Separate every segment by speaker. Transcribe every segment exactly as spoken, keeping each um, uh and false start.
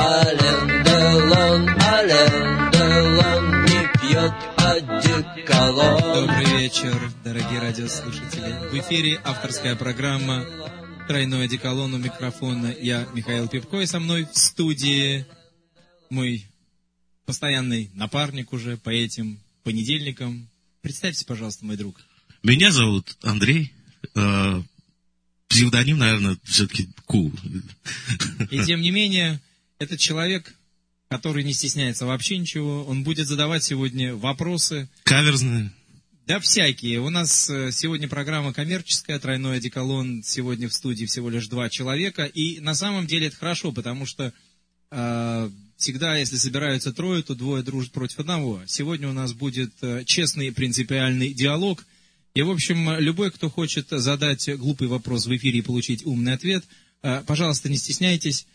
Speaker 1: Ален Делон, Ален Делон не пьет одеколон.
Speaker 2: Добрый вечер, дорогие радиослушатели. В эфире авторская программа «Тройной одеколон», у микрофона я, Михаил Пивко, и со мной в студии мой постоянный напарник уже по этим понедельникам. Представьтесь, пожалуйста, мой друг.
Speaker 3: Меня зовут Андрей. Э, псевдоним, наверное, все-таки Ку.
Speaker 2: И тем не менее, этот человек, который не стесняется вообще ничего, он будет задавать сегодня вопросы.
Speaker 3: Каверзные.
Speaker 2: Да, всякие. У нас сегодня программа коммерческая, «Тройной одеколон». Сегодня в студии всего лишь два человека. И на самом деле это хорошо, потому что э, всегда, если собираются трое, то двое дружат против одного. Сегодня у нас будет э, честный принципиальный диалог. И, в общем, любой, кто хочет задать глупый вопрос в эфире и получить умный ответ, э, пожалуйста, не стесняйтесь.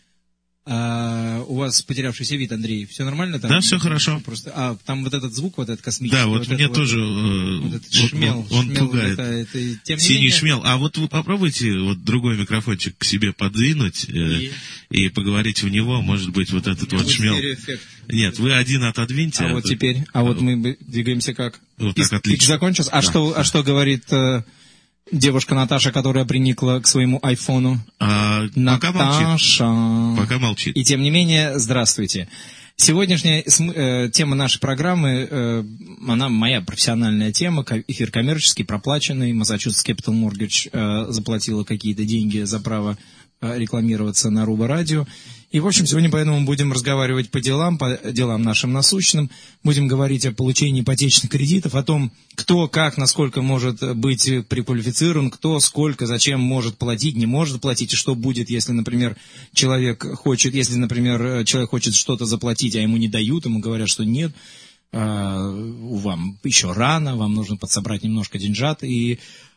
Speaker 2: А, у вас потерявшийся вид, Андрей, все нормально там?
Speaker 3: Да, все хорошо.
Speaker 2: Просто, а, там вот этот звук, вот этот космический.
Speaker 3: Да, вот, вот мне тоже
Speaker 2: вот, вот этот шмел,
Speaker 3: он, он
Speaker 2: шмел,
Speaker 3: пугает.
Speaker 2: Это, это, тем не
Speaker 3: Синий
Speaker 2: менее...
Speaker 3: шмел. А вот вы попробуйте вот другой микрофончик к себе подвинуть и, и поговорить в него, может быть, вот этот вот шмел. Нет, вы один отодвиньте.
Speaker 2: А, а вот теперь, а, а вот мы двигаемся как?
Speaker 3: Вот так, отлично.
Speaker 2: Закончился. А, да. что, а что говорит... девушка Наташа, которая приникла к своему айфону.
Speaker 3: А,
Speaker 2: Наташа.
Speaker 3: Пока молчит. Пока молчит.
Speaker 2: И тем не менее, здравствуйте. Сегодняшняя э, тема нашей программы, э, она моя профессиональная тема, эфир коммерческий, проплаченный. Massachusetts Capital Mortgage э, заплатила какие-то деньги за право э, рекламироваться на Руба Радио. И, в общем, сегодня поэтому будем разговаривать по делам, по делам нашим насущным. Будем говорить о получении ипотечных кредитов, о том, кто, как, насколько может быть преквалифицирован, кто, сколько, зачем может платить, не может платить, и что будет, если, например, человек хочет, если, например, человек хочет что-то заплатить, а ему не дают, ему говорят, что нет, вам еще рано, вам нужно подсобрать немножко деньжат, и...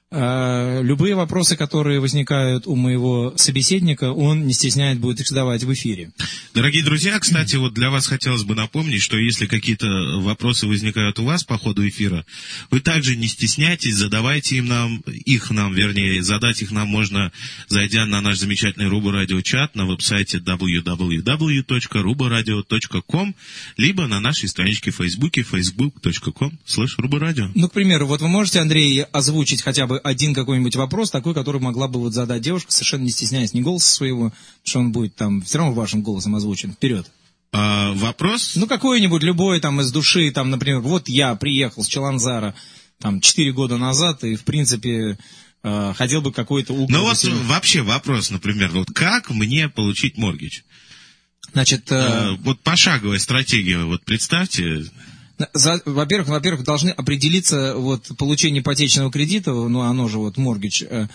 Speaker 2: любые вопросы, которые возникают у моего собеседника, он, не стесняясь, будет их задавать в эфире.
Speaker 3: Дорогие друзья, кстати, вот для вас хотелось бы напомнить, что если какие-то вопросы возникают у вас по ходу эфира, вы также не стесняйтесь, задавайте им нам, их нам, вернее, задать их нам можно, зайдя на наш замечательный Руба Радио чат на веб-сайте дабл ю дабл ю дабл ю точка руба радио точка ком, либо на нашей страничке в Фейсбуке facebook точка com слэш руба радио.
Speaker 2: Ну, к примеру, вот вы можете, Андрей, озвучить хотя бы один какой-нибудь вопрос, такой, который могла бы вот задать девушка, совершенно не стесняясь ни голоса своего, что он будет там все равно вашим голосом озвучен. Вперед.
Speaker 3: А, вопрос?
Speaker 2: Ну, какой-нибудь, любой там из души, там, например, вот я приехал с Чаланзара там четыре года назад, и, в принципе, э, хотел бы какой-то угол...
Speaker 3: Ну, вот вообще вопрос, например, вот как мне получить моргидж?
Speaker 2: Значит... Э...
Speaker 3: А, вот пошаговая стратегия, вот представьте...
Speaker 2: За, во-первых, во-первых, должны определиться вот получение ипотечного кредита, ну, оно же вот моргидж, э,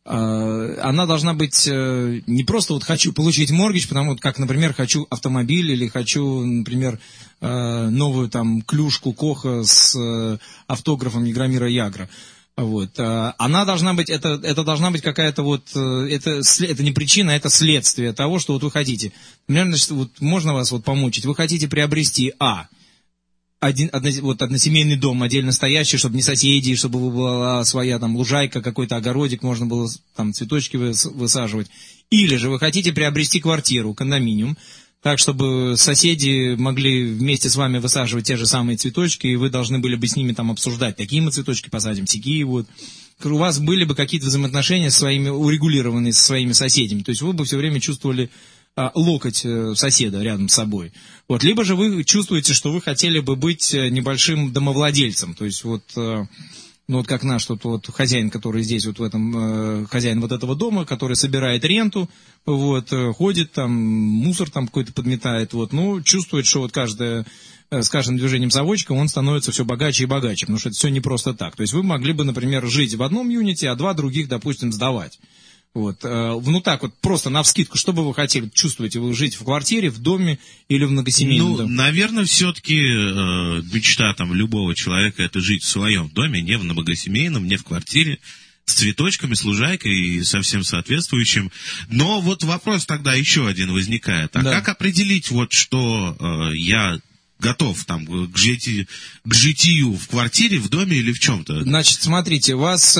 Speaker 2: э, она должна быть э, не просто вот хочу получить моргидж, потому как, например, хочу автомобиль или хочу, например, э, новую там клюшку Коха с э, автографом Ягромира Ягра. Вот. Она должна быть, это, это должна быть какая-то вот, это, это не причина, это следствие того, что вот вы хотите. Например, значит, вот можно вас вот помучить, вы хотите приобрести А. Один, одно, вот односемейный дом, отдельно стоящий, чтобы не соседи, чтобы была своя там лужайка, какой-то огородик, можно было там цветочки высаживать. Или же вы хотите приобрести квартиру, кондоминиум, так, чтобы соседи могли вместе с вами высаживать те же самые цветочки, и вы должны были бы с ними там обсуждать, такие мы цветочки посадим, сякие вот. У вас были бы какие-то взаимоотношения с своими, урегулированные со своими соседями, то есть вы бы все время чувствовали локоть соседа рядом с собой. Вот. Либо же вы чувствуете, что вы хотели бы быть небольшим домовладельцем. То есть вот, ну вот как наш тут вот хозяин, который здесь вот в этом, хозяин вот этого дома, который собирает ренту, вот, ходит там, мусор там какой-то подметает, вот, ну, чувствует, что вот каждое, с каждым движением заводчика он становится все богаче и богаче, потому что это все не просто так. То есть вы могли бы, например, жить в одном юните, а два других, допустим, сдавать. Вот, ну так вот, просто навскидку, что бы вы хотели, чувствуете вы жить в квартире, в доме или в многосемейном
Speaker 3: ну,
Speaker 2: доме?
Speaker 3: Ну, наверное, все-таки э, мечта там любого человека это жить в своем доме, не в многосемейном, не в квартире, с цветочками, с лужайкой и со всем соответствующим. Но вот вопрос тогда еще один возникает. А да. Как определить, вот, что э, я готов там к, жити, к житию в квартире, в доме или в чем-то?
Speaker 2: Значит, смотрите, вас,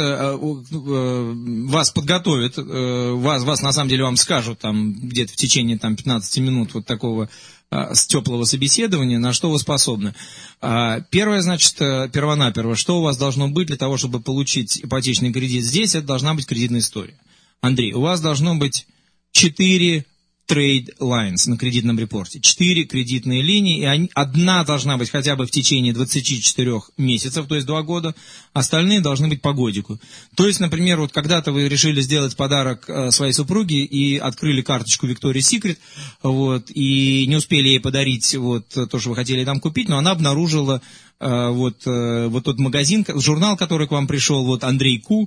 Speaker 2: вас подготовят, вас, вас на самом деле вам скажут там где-то в течение там, пятнадцати минут вот такого с теплого собеседования, на что вы способны. Первое, значит, первонаперво, что у вас должно быть для того, чтобы получить ипотечный кредит здесь, это должна быть кредитная история. Андрей, у вас должно быть четыре trade lines на кредитном репорте, четыре кредитные линии, и они, одна должна быть хотя бы в течение двадцати четырёх месяцев, то есть два года, остальные должны быть по годику. То есть, например, вот когда-то вы решили сделать подарок э, своей супруге и открыли карточку Victoria's Secret, вот, и не успели ей подарить вот, то, что вы хотели там купить, но она обнаружила Вот, вот тот магазин, журнал, который к вам пришел, вот Андрей Ку,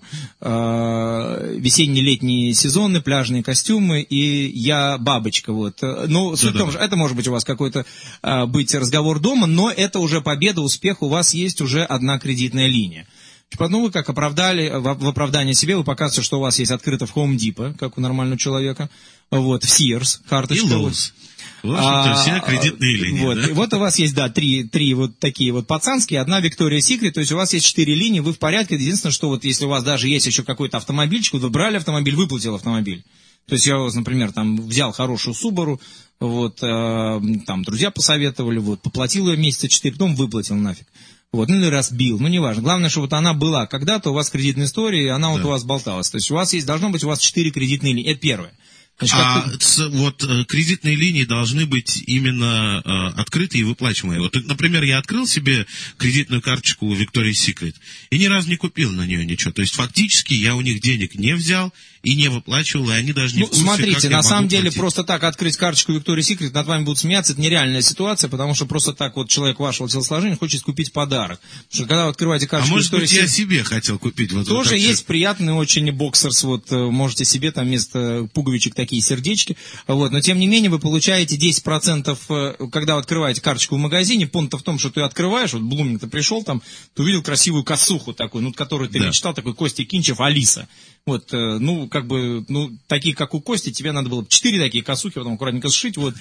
Speaker 2: весенне-летние сезоны, пляжные костюмы, и я бабочка, вот. Ну, суть в том, что это может быть у вас какой-то быть разговор дома, но это уже победа, успех, у вас есть уже одна кредитная линия. Ну, вы как оправдали, в оправдание себе, вы показываете, что у вас есть открыто в Home Depot, как у нормального человека, вот, в Sears, карточка.
Speaker 3: И Lowe's. В общем-то, все кредитные линии,
Speaker 2: вот,
Speaker 3: да?
Speaker 2: И вот у вас есть, да, три, три вот такие вот пацанские, одна Victoria's Secret, то есть у вас есть четыре линии, вы в порядке. Единственное, что вот если у вас даже есть еще какой-то автомобильчик, вы брали автомобиль, выплатил автомобиль. То есть я, например, там взял хорошую Subaru, вот, э, там друзья посоветовали, вот, поплатил ее месяца четыре, потом выплатил нафиг. Вот, ну или разбил, ну неважно. Главное, чтобы вот она была когда-то, у вас кредитная история, и она да. вот у вас болталась. То есть у вас есть, должно быть у вас четыре кредитные линии, это первое. Значит,
Speaker 3: а
Speaker 2: как...
Speaker 3: с, вот кредитные линии должны быть именно э, открытые и выплачиваемые. Вот, например, я открыл себе кредитную карточку Victoria's Secret и ни разу не купил на нее ничего. То есть фактически я у них денег не взял и не выплачивал, и они даже не
Speaker 2: ну,
Speaker 3: в курсе,
Speaker 2: смотрите,
Speaker 3: как я
Speaker 2: на самом деле
Speaker 3: платить.
Speaker 2: просто так открыть карточку Victoria's Secret, над вами будут смеяться, это нереальная ситуация, потому что просто так вот человек вашего телосложения хочет купить подарок. Потому что когда вы открываете карточку
Speaker 3: а может
Speaker 2: Victoria's
Speaker 3: быть,
Speaker 2: Secret,
Speaker 3: я себе хотел купить. Вот
Speaker 2: тоже
Speaker 3: вот
Speaker 2: есть
Speaker 3: все.
Speaker 2: приятный очень боксерс, вот можете себе там вместо пуговичек такие сердечки, вот, но тем не менее вы получаете десять процентов, когда вы открываете карточку в магазине, понт-то в том, что ты открываешь, вот Блуминг ты пришел там, ты увидел красивую косуху такую, ну, которую ты да. мечтал, такой Костя Кинчев, Алиса. Вот, ну, как бы, ну, такие, как у Кости, тебе надо было четыре такие косухи, потом аккуратненько сшить, вот.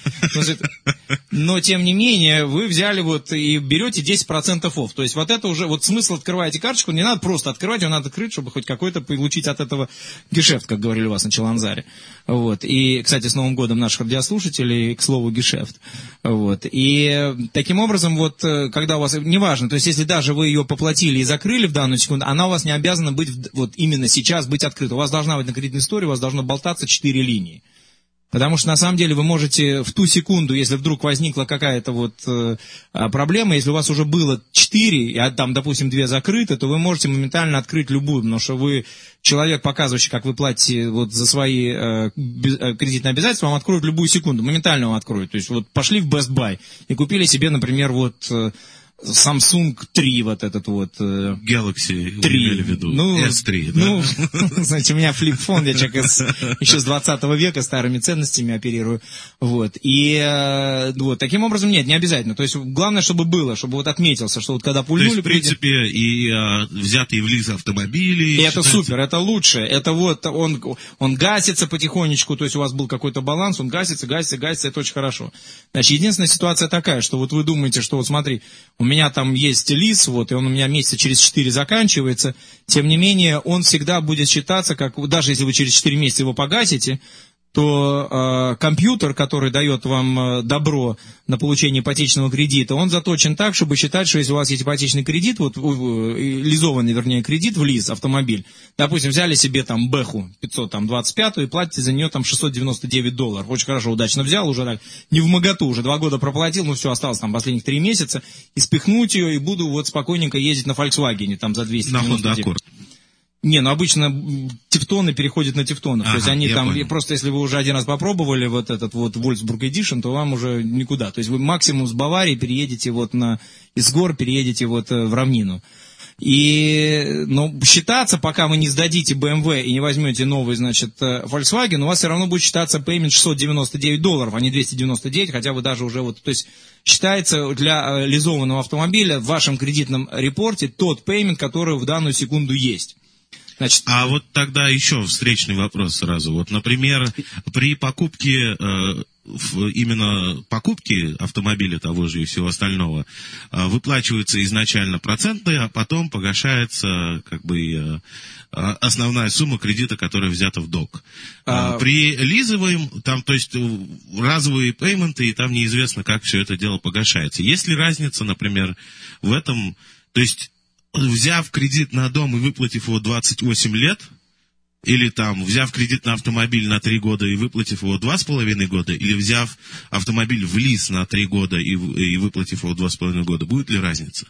Speaker 2: Но, тем не менее, вы взяли вот и берете десять процентов офф. То есть, вот это уже, вот смысл открываете карточку, не надо просто открывать, ее надо открыть, чтобы хоть какой-то получить от этого гешефт, как говорили у вас на Челанзаре. Вот. И, кстати, с Новым годом наших радиослушателей, к слову, гешефт. Вот. И таким образом, вот, когда у вас, неважно, то есть, если даже вы ее поплатили и закрыли в данную секунду, она у вас не обязана быть, вот именно сейчас быть открыта. У вас должна быть на кредитной истории, у вас должно болтаться четыре линии. Потому что, на самом деле, вы можете в ту секунду, если вдруг возникла какая-то вот э, проблема, если у вас уже было четыре, а там, допустим, две закрыты, то вы можете моментально открыть любую, потому что вы, человек, показывающий, как вы платите вот за свои э, без, э, кредитные обязательства, вам откроют любую секунду, моментально вам откроют. То есть, вот пошли в Best Buy и купили себе, например, вот... Э, Samsung три, вот этот вот... Э,
Speaker 3: Galaxy,
Speaker 2: три.
Speaker 3: имели в виду,
Speaker 2: ну,
Speaker 3: эс три, да?
Speaker 2: Ну, знаете, у меня флип-фон, я человек из, еще с двадцатого века, старыми ценностями оперирую, вот, и э, вот, таким образом, нет, не обязательно, то есть, главное, чтобы было, чтобы вот отметился, что вот когда пульнули...
Speaker 3: То есть, в принципе, и а, взятые в лиз автомобили...
Speaker 2: И это супер, это лучше, это вот, он, он гасится потихонечку, то есть, у вас был какой-то баланс, он гасится, гасится, гасится, это очень хорошо. Значит, единственная ситуация такая, что вот вы думаете, что вот смотри, у меня там есть лиз, вот, и он у меня месяца через четыре заканчивается, тем не менее, он всегда будет считаться, как, даже если вы через четыре месяца его погасите, то э, компьютер, который дает вам э, добро на получение ипотечного кредита, он заточен так, чтобы считать, что если у вас есть ипотечный кредит, вот э, лизованный, вернее, кредит в лиз, автомобиль, допустим, взяли себе там Бэху пятьсот двадцать пять и платите за нее там шестьсот девяносто девять долларов. Очень хорошо, удачно взял, уже так, не вмоготу, уже два года проплатил, ну все, осталось там последних три месяца, и спихнуть ее, и буду вот спокойненько ездить на Volkswagen там за двести девяносто девять.
Speaker 3: На Honda Accord.
Speaker 2: Не, ну обычно тефтоны переходят на тефтонов. Ага, то есть они там, понял. Просто если вы уже один раз попробовали вот этот вот Wolfsburg Edition, то вам уже никуда. То есть вы максимум с Баварии переедете вот на, из гор переедете вот в равнину. И, ну, считаться, пока вы не сдадите бэ эм вэ и не возьмете новый, значит, Volkswagen, у вас все равно будет считаться payment шестьсот девяносто девять долларов, а не двести девяносто девять, хотя вы даже уже вот, то есть считается для лизованного автомобиля в вашем кредитном репорте тот payment, который в данную секунду есть. Значит,
Speaker 3: а вот тогда еще встречный вопрос сразу. Вот, например, при покупке э, именно покупки автомобиля того же и всего остального выплачиваются изначально проценты, а потом погашается как бы основная сумма кредита, которая взята в долг. А... При лизовом, там, то есть разовые пейменты, и там неизвестно, как все это дело погашается. Есть ли разница, например, в этом, то есть взяв кредит на дом и выплатив его двадцать восемь лет, или там, взяв кредит на автомобиль на три года и выплатив его два с половиной года, или взяв автомобиль в лиз на три года и, и выплатив его два с половиной года, будет ли разница?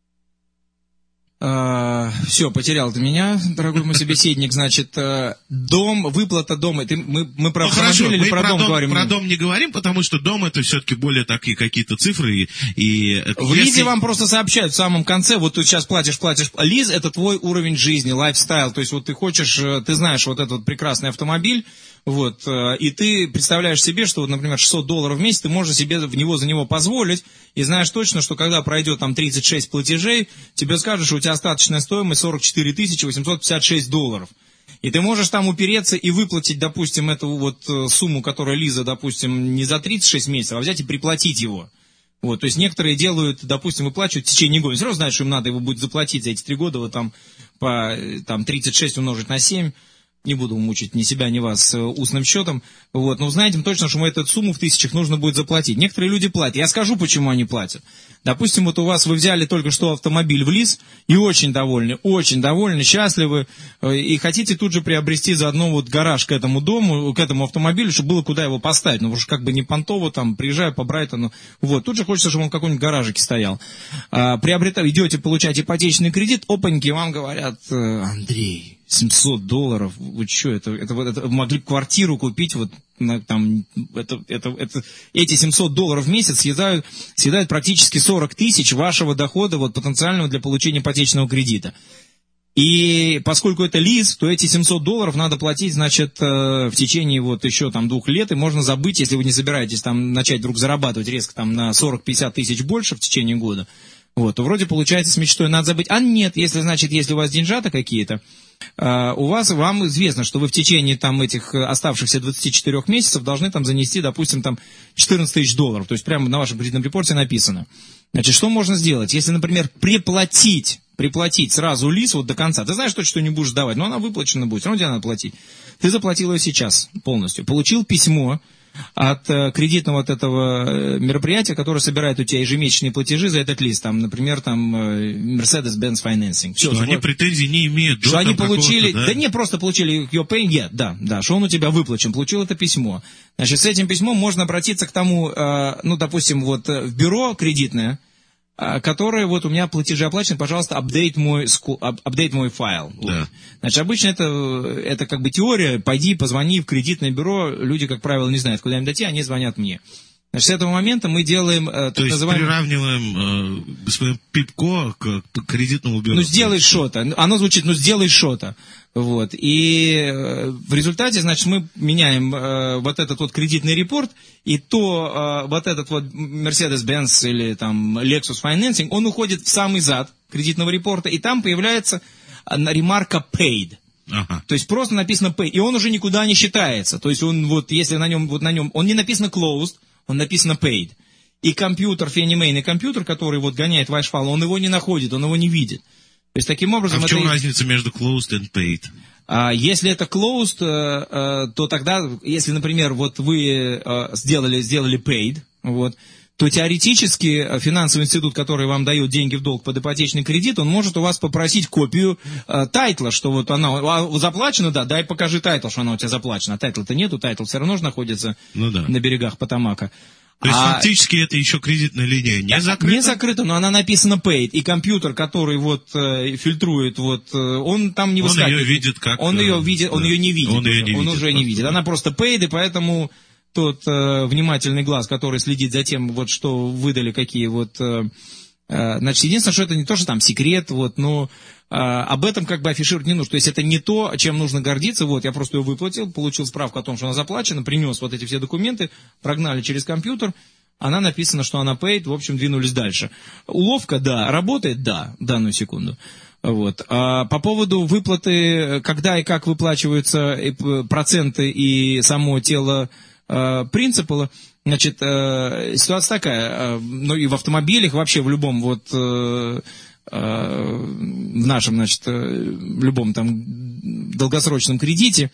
Speaker 2: Uh, все, потерял ты меня, дорогой мой собеседник. Значит, uh, дом, выплата дома. Ты, мы, мы про
Speaker 3: ну, автомобиль или
Speaker 2: про, про дом, дом говорим?
Speaker 3: Про дом не говорим, потому что дом это все-таки более такие какие-то цифры. И, и
Speaker 2: в
Speaker 3: если...
Speaker 2: лизе вам просто сообщают в самом конце, вот ты сейчас платишь, платишь. Лиз это твой уровень жизни, лайфстайл. То есть вот ты хочешь, ты знаешь вот этот вот прекрасный автомобиль, вот, и ты представляешь себе, что, вот, например, шестьсот долларов в месяц ты можешь себе в него, за него позволить, и знаешь точно, что когда пройдет там тридцать шесть платежей, тебе скажут, что у тебя остаточная стоимость сорок четыре тысячи восемьсот пятьдесят шесть долларов. И ты можешь там упереться и выплатить, допустим, эту вот сумму, которая лиза, допустим, не за тридцать шесть месяцев, а взять и приплатить его. Вот, то есть некоторые делают, допустим, выплачивают в течение года. Все равно знают, что им надо его будет заплатить за эти три года, вот там, по там, тридцать шесть умножить на семь. Не буду мучить ни себя, ни вас устным счетом. Вот. Но знаете точно, что эту сумму в тысячах нужно будет заплатить. Некоторые люди платят. Я скажу, почему они платят. Допустим, вот у вас вы взяли только что автомобиль в лиз и очень довольны, очень довольны, счастливы, и хотите тут же приобрести заодно вот гараж к этому дому, к этому автомобилю, чтобы было куда его поставить. Ну, потому что как бы не понтово, там, приезжаю по Брайтону. Вот. Тут же хочется, чтобы он в каком-нибудь гаражике стоял. А, приобретать, идете получать ипотечный кредит, опаньки, вам говорят: Андрей, семьсот долларов, вы что, это, это, это могли квартиру купить, вот, на, там, это, это, это, эти семьсот долларов в месяц съедают, съедают практически сорок тысяч вашего дохода, вот, потенциального для получения ипотечного кредита. И поскольку это лиз, то эти семьсот долларов надо платить, значит, в течение вот еще там двух лет, и можно забыть, если вы не собираетесь там начать вдруг зарабатывать резко там на сорок-пятьдесят тысяч больше в течение года, вот, то вроде получается с мечтой надо забыть. А нет, если, значит, если у вас деньжата какие-то, Uh, у вас, вам известно, что вы в течение там этих оставшихся двадцати четырёх месяцев должны там занести, допустим, там четырнадцать тысяч долларов. То есть прямо на вашем кредитном репорте написано. Значит, что можно сделать? Если, например, приплатить, приплатить сразу лиз вот до конца. Ты знаешь точно, что не будешь давать, но она выплачена будет, все равно тебе надо платить. Ты заплатил ее сейчас полностью. Получил письмо от э, кредитного вот этого э, мероприятия, которое собирает у тебя ежемесячные платежи за этот лист, там, например, там э, Mercedes-Benz Financing. Все,
Speaker 3: что они претензий не имеют.
Speaker 2: Что они получили, да? да не просто получили your pay, yeah, да, да, что он у тебя выплачен, получил это письмо. Значит, с этим письмом можно обратиться к тому, э, ну, допустим, вот в бюро кредитное, которые вот у меня платежи оплачены, пожалуйста, апдейт мой, апдейт мой файл.
Speaker 3: Да.
Speaker 2: Вот. Значит, обычно это, это как бы теория, пойди, позвони в кредитное бредо, люди, как правило, не знают, куда им дойти, они звонят мне. Значит, с этого момента мы делаем...
Speaker 3: То так есть называемый... приравниваем э, господин Пипко к, к кредитному бюро.
Speaker 2: Ну, сделай что-то. Оно звучит, ну, сделай что-то. Вот. И э, в результате, значит, мы меняем э, вот этот вот кредитный репорт, и то э, вот этот вот Mercedes-Benz или там Lexus Financing, он уходит в самый зад кредитного репорта, и там появляется ремарка paid.
Speaker 3: Ага.
Speaker 2: То есть просто написано pay, и он уже никуда не считается. То есть он вот, если на нем, вот на нем, он не написано closed, он написано paid. И компьютер, Fannie Mae, компьютер, который вот гоняет ваш файл, он его не находит, он его не видит. То есть таким образом...
Speaker 3: А в чем
Speaker 2: это...
Speaker 3: разница между closed и paid?
Speaker 2: А, если это closed, а, то тогда, если, например, вот вы а, сделали, сделали paid, вот, то теоретически финансовый институт, который вам дает деньги в долг под ипотечный кредит, он может у вас попросить копию э, тайтла, что вот она а, заплачена, да, дай покажи тайтл, что она у тебя заплачена. А тайтла-то нету, тайтл все равно же находится ну, да. на берегах Потамака.
Speaker 3: То есть
Speaker 2: а,
Speaker 3: фактически это еще кредитная линия не закрыта?
Speaker 2: Не закрыта, но она написана paid, и компьютер, который вот э, фильтрует, вот, э, он там не выскакивает.
Speaker 3: Он ее видит как...
Speaker 2: Он ее видит, да. он ее не видит.
Speaker 3: Он, ее не
Speaker 2: он
Speaker 3: видит,
Speaker 2: уже не видит. Она просто paid, и поэтому... Тот э, внимательный глаз, который следит за тем, вот что выдали, какие вот... Э, э, значит, единственное, что это не то, что там секрет, вот, но э, об этом как бы афишировать не нужно. То есть это не то, чем нужно гордиться. Вот, я просто ее выплатил, получил справку о том, что она заплачена, принес вот эти все документы, прогнали через компьютер, она написана, что она paid, в общем, двинулись дальше. Уловка, да, работает, да, в данную секунду. Вот. А по поводу выплаты, когда и как выплачиваются проценты и само тело э, принципала. Значит, э, ситуация такая, э, ну и в автомобилях, вообще в любом вот, э, э, в нашем, значит, э, любом там долгосрочном кредите,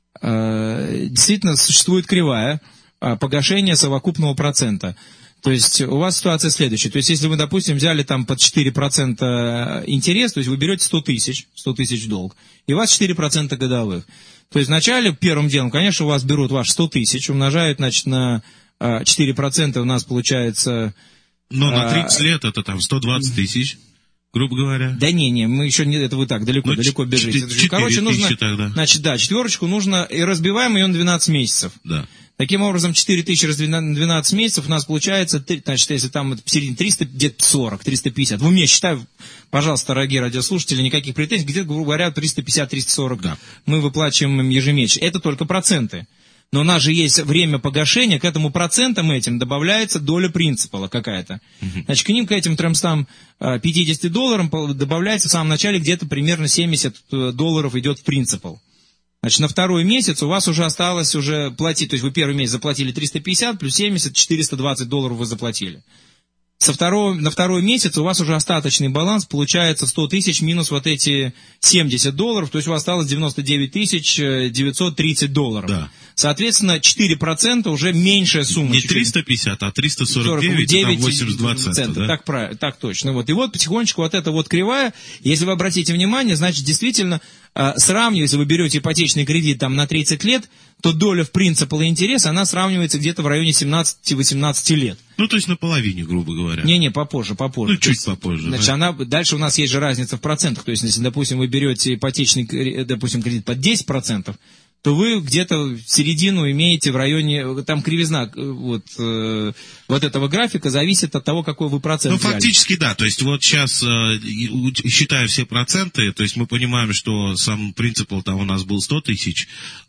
Speaker 2: э, действительно существует кривая э, погашения совокупного процента. То есть у вас ситуация следующая. То есть если вы, допустим, взяли там под четыре процента интерес, то есть вы берете сто тысяч, сто тысяч долг, и у вас четыре процента годовых. То есть вначале, первым делом, конечно, у вас берут ваши сто тысяч, умножают, значит, на четыре процента у нас получается...
Speaker 3: Но на тридцать а, лет это там сто двадцать тысяч, грубо говоря.
Speaker 2: Да не, не, мы еще не, это вы так далеко, ну, далеко бежите. Короче, нужно,
Speaker 3: тогда.
Speaker 2: Значит, да, четверочку нужно, и разбиваем ее на двенадцать месяцев.
Speaker 3: Да.
Speaker 2: Таким образом, четыре тысячи раз на двенадцать месяцев у нас получается, значит, если там посередине триста, где-то сорок, триста пятьдесят. В уме считаю, пожалуйста, дорогие радиослушатели, никаких претензий, где-то, грубо говоря, триста пятьдесят - триста сорок да. мы выплачиваем им ежемесячно. Это только проценты. Но у нас же есть время погашения, к этому процентам этим добавляется доля принципала какая-то. Uh-huh. Значит, к ним, к этим тремстам пятидесяти долларам добавляется в самом начале где-то примерно семьдесят долларов идет в принципал. Значит, на второй месяц у вас уже осталось уже платить, то есть вы первый месяц заплатили триста пятьдесят, плюс семьдесят, четыреста двадцать долларов вы заплатили. Со второго, на второй месяц у вас уже остаточный баланс получается сто тысяч минус вот эти семьдесят долларов, то есть у вас осталось девяносто девять тысяч девятьсот тридцать долларов. Да. Соответственно, четыре процента уже меньшая сумма.
Speaker 3: Не триста пятьдесят, а триста сорок девять, там восемьдесят два цента. Да?
Speaker 2: Так, правильно, так точно. Вот. И вот потихонечку вот эта вот кривая, если вы обратите внимание, значит, действительно, сравнивая, если вы берете ипотечный кредит там на тридцать лет, то доля в принципал и интерес, она сравнивается где-то в районе семнадцати-восемнадцати лет.
Speaker 3: Ну, то есть на половине, грубо говоря.
Speaker 2: Не-не, попозже, попозже.
Speaker 3: Ну, чуть есть, попозже.
Speaker 2: Значит,
Speaker 3: да?
Speaker 2: она, дальше у нас есть же разница в процентах. То есть, если, допустим, вы берете ипотечный, допустим, кредит под десять процентов, то вы где-то середину имеете в районе, там кривизна вот, э, вот этого графика зависит от того, какой вы процент
Speaker 3: Ну,
Speaker 2: взяли.
Speaker 3: фактически, да. То есть, вот сейчас, э, считая все проценты, то есть мы понимаем, что сам принципал там у нас был сто тысяч,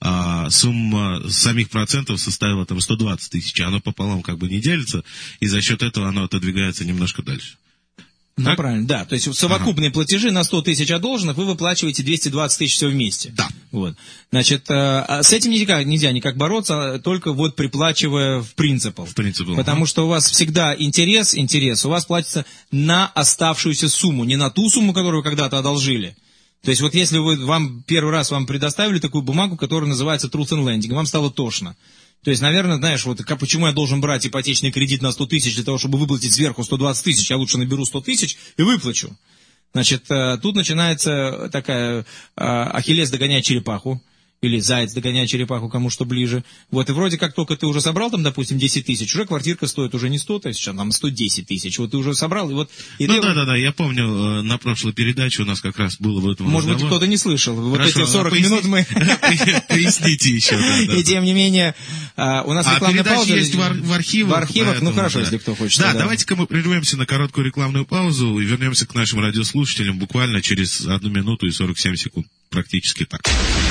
Speaker 3: а сумма самих процентов составила там сто двадцать тысяч, оно пополам как бы не делится, и за счет этого оно отодвигается немножко дальше.
Speaker 2: Ну, так? Правильно, да. То есть совокупные ага. платежи на сто тысяч одолженных вы выплачиваете двести двадцать тысяч все вместе.
Speaker 3: Да.
Speaker 2: Вот. Значит, э, с этим нельзя, нельзя никак бороться, только вот приплачивая в принципал.
Speaker 3: В принципал.
Speaker 2: Потому
Speaker 3: ага.
Speaker 2: что у вас всегда интерес, интерес у вас платится на оставшуюся сумму, не на ту сумму, которую вы когда-то одолжили. То есть вот если вы, вам первый раз вам предоставили такую бумагу, которая называется Truth and Lending, вам стало тошно. То есть, наверное, знаешь, вот как, почему я должен брать ипотечный кредит на сто тысяч для того, чтобы выплатить сверху сто двадцать тысяч, я лучше наберу сто тысяч и выплачу. Значит, тут начинается такая Ахиллес догоняет черепаху. Или заяц догоняет черепаху, кому что ближе. Вот, и вроде как только ты уже собрал там, допустим, десять тысяч, уже квартирка стоит уже не сто тысяч, а там сто десять тысяч. Вот ты уже собрал, и вот... И
Speaker 3: ну
Speaker 2: ты...
Speaker 3: да-да-да, я помню, на прошлой передаче у нас как раз было в этом
Speaker 2: Может
Speaker 3: разговор.
Speaker 2: быть, кто-то не слышал. Вот
Speaker 3: Хорошо,
Speaker 2: эти сорок минут мы...
Speaker 3: Поясните еще.
Speaker 2: И тем не менее, у нас рекламная пауза.
Speaker 3: есть в архивах.
Speaker 2: В архивах, ну хорошо, если кто хочет.
Speaker 3: Да, давайте-ка мы прервемся на короткую рекламную паузу и вернемся к нашим радиослушателям буквально через одну минуту и сорок семь секунд. Практически так.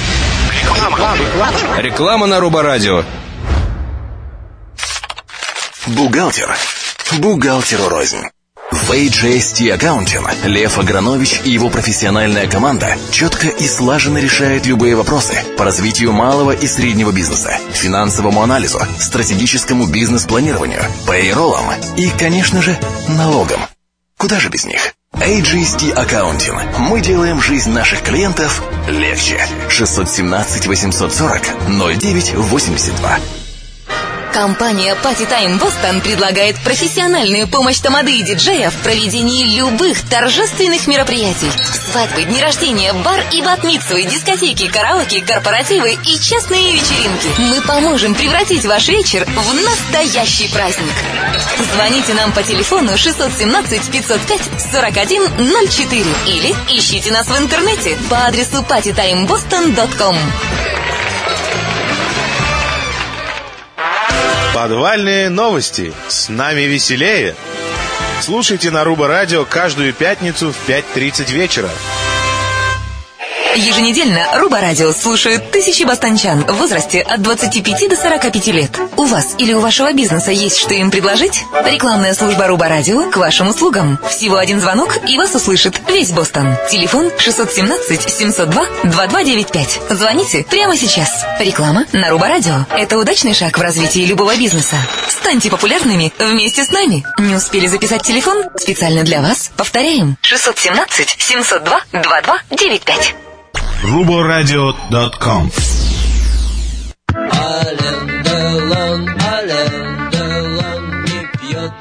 Speaker 4: Реклама. Реклама на Роборадио. Бухгалтер. Бухгалтеру рознь. В эй джей эс ти Accounting Лев Агранович и его профессиональная команда четко и слаженно решают любые вопросы по развитию малого и среднего бизнеса, финансовому анализу, стратегическому бизнес-планированию, пейроллам и, конечно же, налогам. Куда же без них? эй джей эс ти Accounting. Мы делаем жизнь наших клиентов легче. шестьсот семнадцать восемьсот сорок ноль девять восемьдесят два.
Speaker 5: Компания Party Time Boston предлагает профессиональную помощь тамады и диджея в проведении любых торжественных мероприятий. Свадьбы, дни рождения, бар и бат-мицвы, дискотеки, караоке, корпоративы и частные вечеринки. Мы поможем превратить ваш вечер в настоящий праздник. Звоните нам по телефону шестьсот семнадцать пятьсот пять сорок один ноль четыре или ищите нас в интернете по адресу пати тайм бостон точка ком.
Speaker 6: Подвальные новости. С нами веселее. Слушайте на Руба Радио каждую пятницу в пять тридцать вечера.
Speaker 5: Еженедельно Руба Радио слушают тысячи бостанчан в возрасте от двадцати пяти до сорока пяти лет. У вас или у вашего бизнеса есть что им предложить? Рекламная служба Руба Радио к вашим услугам. Всего один звонок, и вас услышит весь Бостон. Телефон шестьсот семнадцать семьсот два двадцать два девяносто пять. Звоните прямо сейчас. Реклама на Руба Радио. Это удачный шаг в развитии любого бизнеса. Станьте популярными вместе с нами. Не успели записать телефон? Специально для вас повторяем. шестьсот семнадцать семьсот два двадцать два девяносто пять.
Speaker 6: руборадио точка ком.
Speaker 1: Ален Делон, Ален Делон не пьет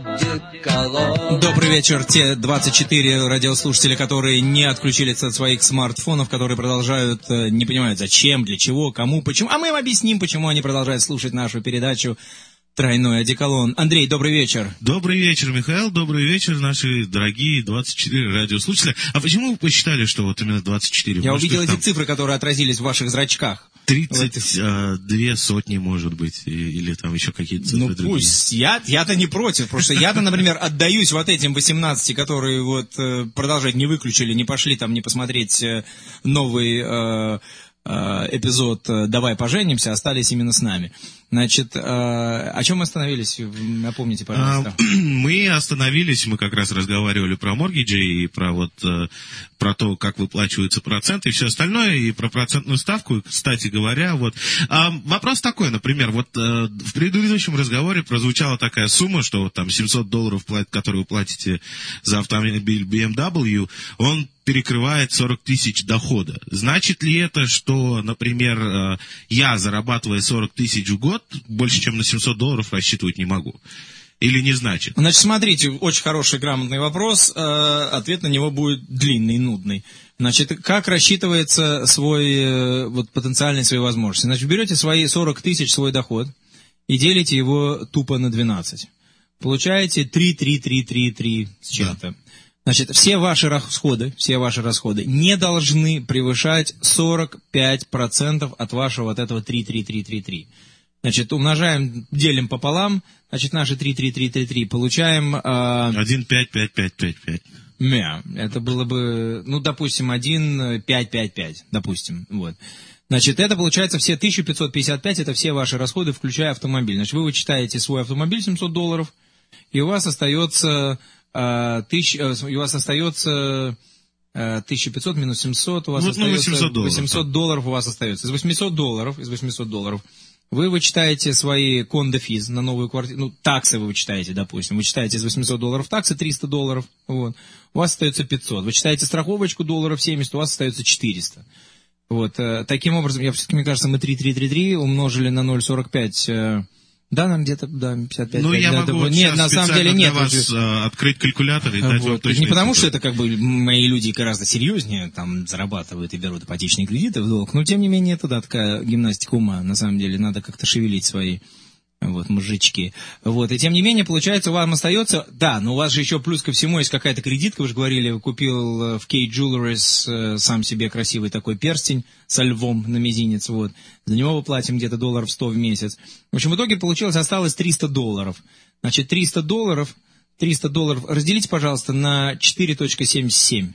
Speaker 1: одеколон.
Speaker 2: Добрый вечер, те двадцать четыре радиослушателя, которые не отключились от своих смартфонов, которые продолжают, не понимают, зачем, для чего, кому, почему. А мы им объясним, почему они продолжают слушать нашу передачу «Тройной одеколон». Андрей, добрый вечер.
Speaker 3: Добрый вечер, Михаил, добрый вечер, наши дорогие двадцать четыре радиослушателя. А почему вы посчитали, что вот именно двадцать четыре?
Speaker 2: Я
Speaker 3: Может,
Speaker 2: увидел эти
Speaker 3: там
Speaker 2: цифры, которые отразились в ваших зрачках.
Speaker 3: тридцать две сотни, может быть, или там еще какие-то цифры
Speaker 2: Ну
Speaker 3: другие.
Speaker 2: пусть, я, я-то не против, потому что я-то, например, отдаюсь вот этим восемнадцати, которые вот э, продолжать не выключили, не пошли там, не посмотреть э, новый э, э, эпизод э, «Давай поженимся», остались именно с нами. Значит, э, о чем мы остановились? Напомните, пожалуйста.
Speaker 3: А, мы остановились, мы как раз разговаривали про моргиджи и про вот э, про то, как выплачиваются проценты и все остальное, и про процентную ставку. И, кстати говоря, вот а, вопрос такой, например, вот э, в предыдущем разговоре прозвучала такая сумма, что вот там семьсот долларов, которые вы платите за автомобиль би эм дабл ю, он перекрывает сорок тысяч дохода. Значит ли это, что, например, э, я, зарабатывая сорок тысяч в год, больше, чем на семьсот долларов рассчитывать не могу? Или не значит?
Speaker 2: Значит, смотрите, очень хороший, грамотный вопрос. Э, ответ на него будет длинный, нудный. Значит, как рассчитывается свой, э, вот, потенциальные свои возможности? Значит, берете свои сорок тысяч, свой доход, и делите его тупо на двенадцать. Получаете три, три, три, три, три с чем-то. Да. Значит, все ваши расходы, все ваши расходы не должны превышать сорок пять процентов от вашего вот этого три, три, три, три, три. Значит, умножаем, делим пополам, значит, наши три, три, три, три, три получаем... Э,
Speaker 3: один, пять, пять, пять, пять, пять.
Speaker 2: Не, это было бы, ну, допустим, один, пять, пять, пять, допустим, вот. Значит, это получается все тысяча пятьсот пятьдесят пять, это все ваши расходы, включая автомобиль. Значит, вы вычитаете свой автомобиль семьсот долларов, и у вас остается... Uh, тысяч, uh, у вас остается uh, тысяча пятьсот минус семьсот, у вас
Speaker 3: ну,
Speaker 2: остается
Speaker 3: восемьсот долларов,
Speaker 2: восемьсот долларов у вас остается. Из восьмисот долларов, из восьмисот долларов вы вычитаете свои кондо-физ на новую квартиру, ну, таксы вы вычитаете, допустим, вы вычитаете из восьмисот долларов таксы триста долларов, вот, у вас остается пятьсот. Вы читаете страховочку долларов семьдесят, у вас остается четыреста. Вот, uh, таким образом, я все-таки, мне кажется, мы три, три, три, три умножили на ноль целых сорок пять. Uh, Да, нам где-то, да, пятьдесят пять.
Speaker 3: Ну, я
Speaker 2: да,
Speaker 3: могу
Speaker 2: да,
Speaker 3: вот
Speaker 2: нет, на самом деле нет.
Speaker 3: для вас а, открыть калькулятор и дать
Speaker 2: вот.
Speaker 3: вам точно.
Speaker 2: Не потому, что это как бы мои люди гораздо серьезнее там зарабатывают и берут ипотечные кредиты в долг, но тем не менее это, да, такая гимнастика ума. На самом деле надо как-то шевелить свои вот мужички. Вот, и тем не менее, получается, у вас остается, да, но у вас же еще плюс ко всему есть какая-то кредитка, вы же говорили, купил в Kay Jewelers сам себе красивый такой перстень со львом на мизинец, вот. За него мы платим где-то долларов сто в месяц. В общем, в итоге получилось, осталось триста долларов. Значит, триста долларов, триста долларов, разделите, пожалуйста, на четыре целых семьдесят семь.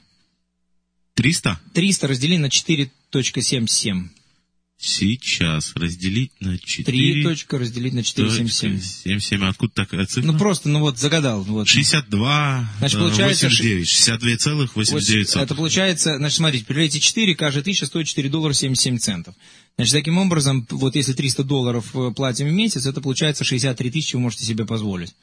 Speaker 3: триста?
Speaker 2: триста разделить на четыре целых семьдесят семь.
Speaker 3: Сейчас разделить на четыре.
Speaker 2: три точка разделить на четыре целых семьдесят семь.
Speaker 3: семьдесят семь, откуда такая цифра?
Speaker 2: Ну просто, ну вот, загадал. Вот.
Speaker 3: шестьдесят два,
Speaker 2: значит, получается,
Speaker 3: восемьдесят девять, шестьдесят два целых восемьдесят девять сотых.
Speaker 2: Это получается, значит, смотрите, прилейте четыре, каждая тысяча стоит четыре доллара семьдесят семь центов. Значит, таким образом, вот если триста долларов платим в месяц, это получается шестьдесят три тысячи вы можете себе позволить.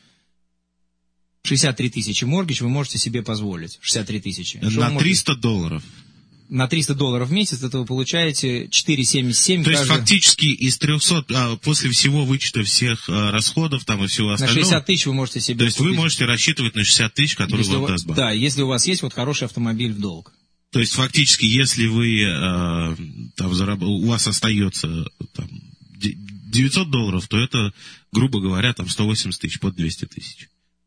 Speaker 2: шестьдесят три тысячи моргидж вы можете себе позволить. шестьдесят три тысячи.
Speaker 3: На триста долларов.
Speaker 2: На триста долларов в месяц, это вы получаете четыре целых семьдесят семь.
Speaker 3: То
Speaker 2: каждый...
Speaker 3: есть фактически из трехсот, а, после всего вычета всех а, расходов там и всего остального...
Speaker 2: На шестьдесят тысяч вы можете себе
Speaker 3: То есть
Speaker 2: купить.
Speaker 3: Вы можете рассчитывать на шестьдесят тысяч, которые
Speaker 2: если
Speaker 3: вам
Speaker 2: вы...
Speaker 3: даст банк.
Speaker 2: Да, если у вас есть вот хороший автомобиль в долг.
Speaker 3: То есть фактически, если вы а, там, зараб... у вас остается там, девятьсот долларов, то это, грубо говоря, там сто восемьдесят тысяч, под двести тысяч.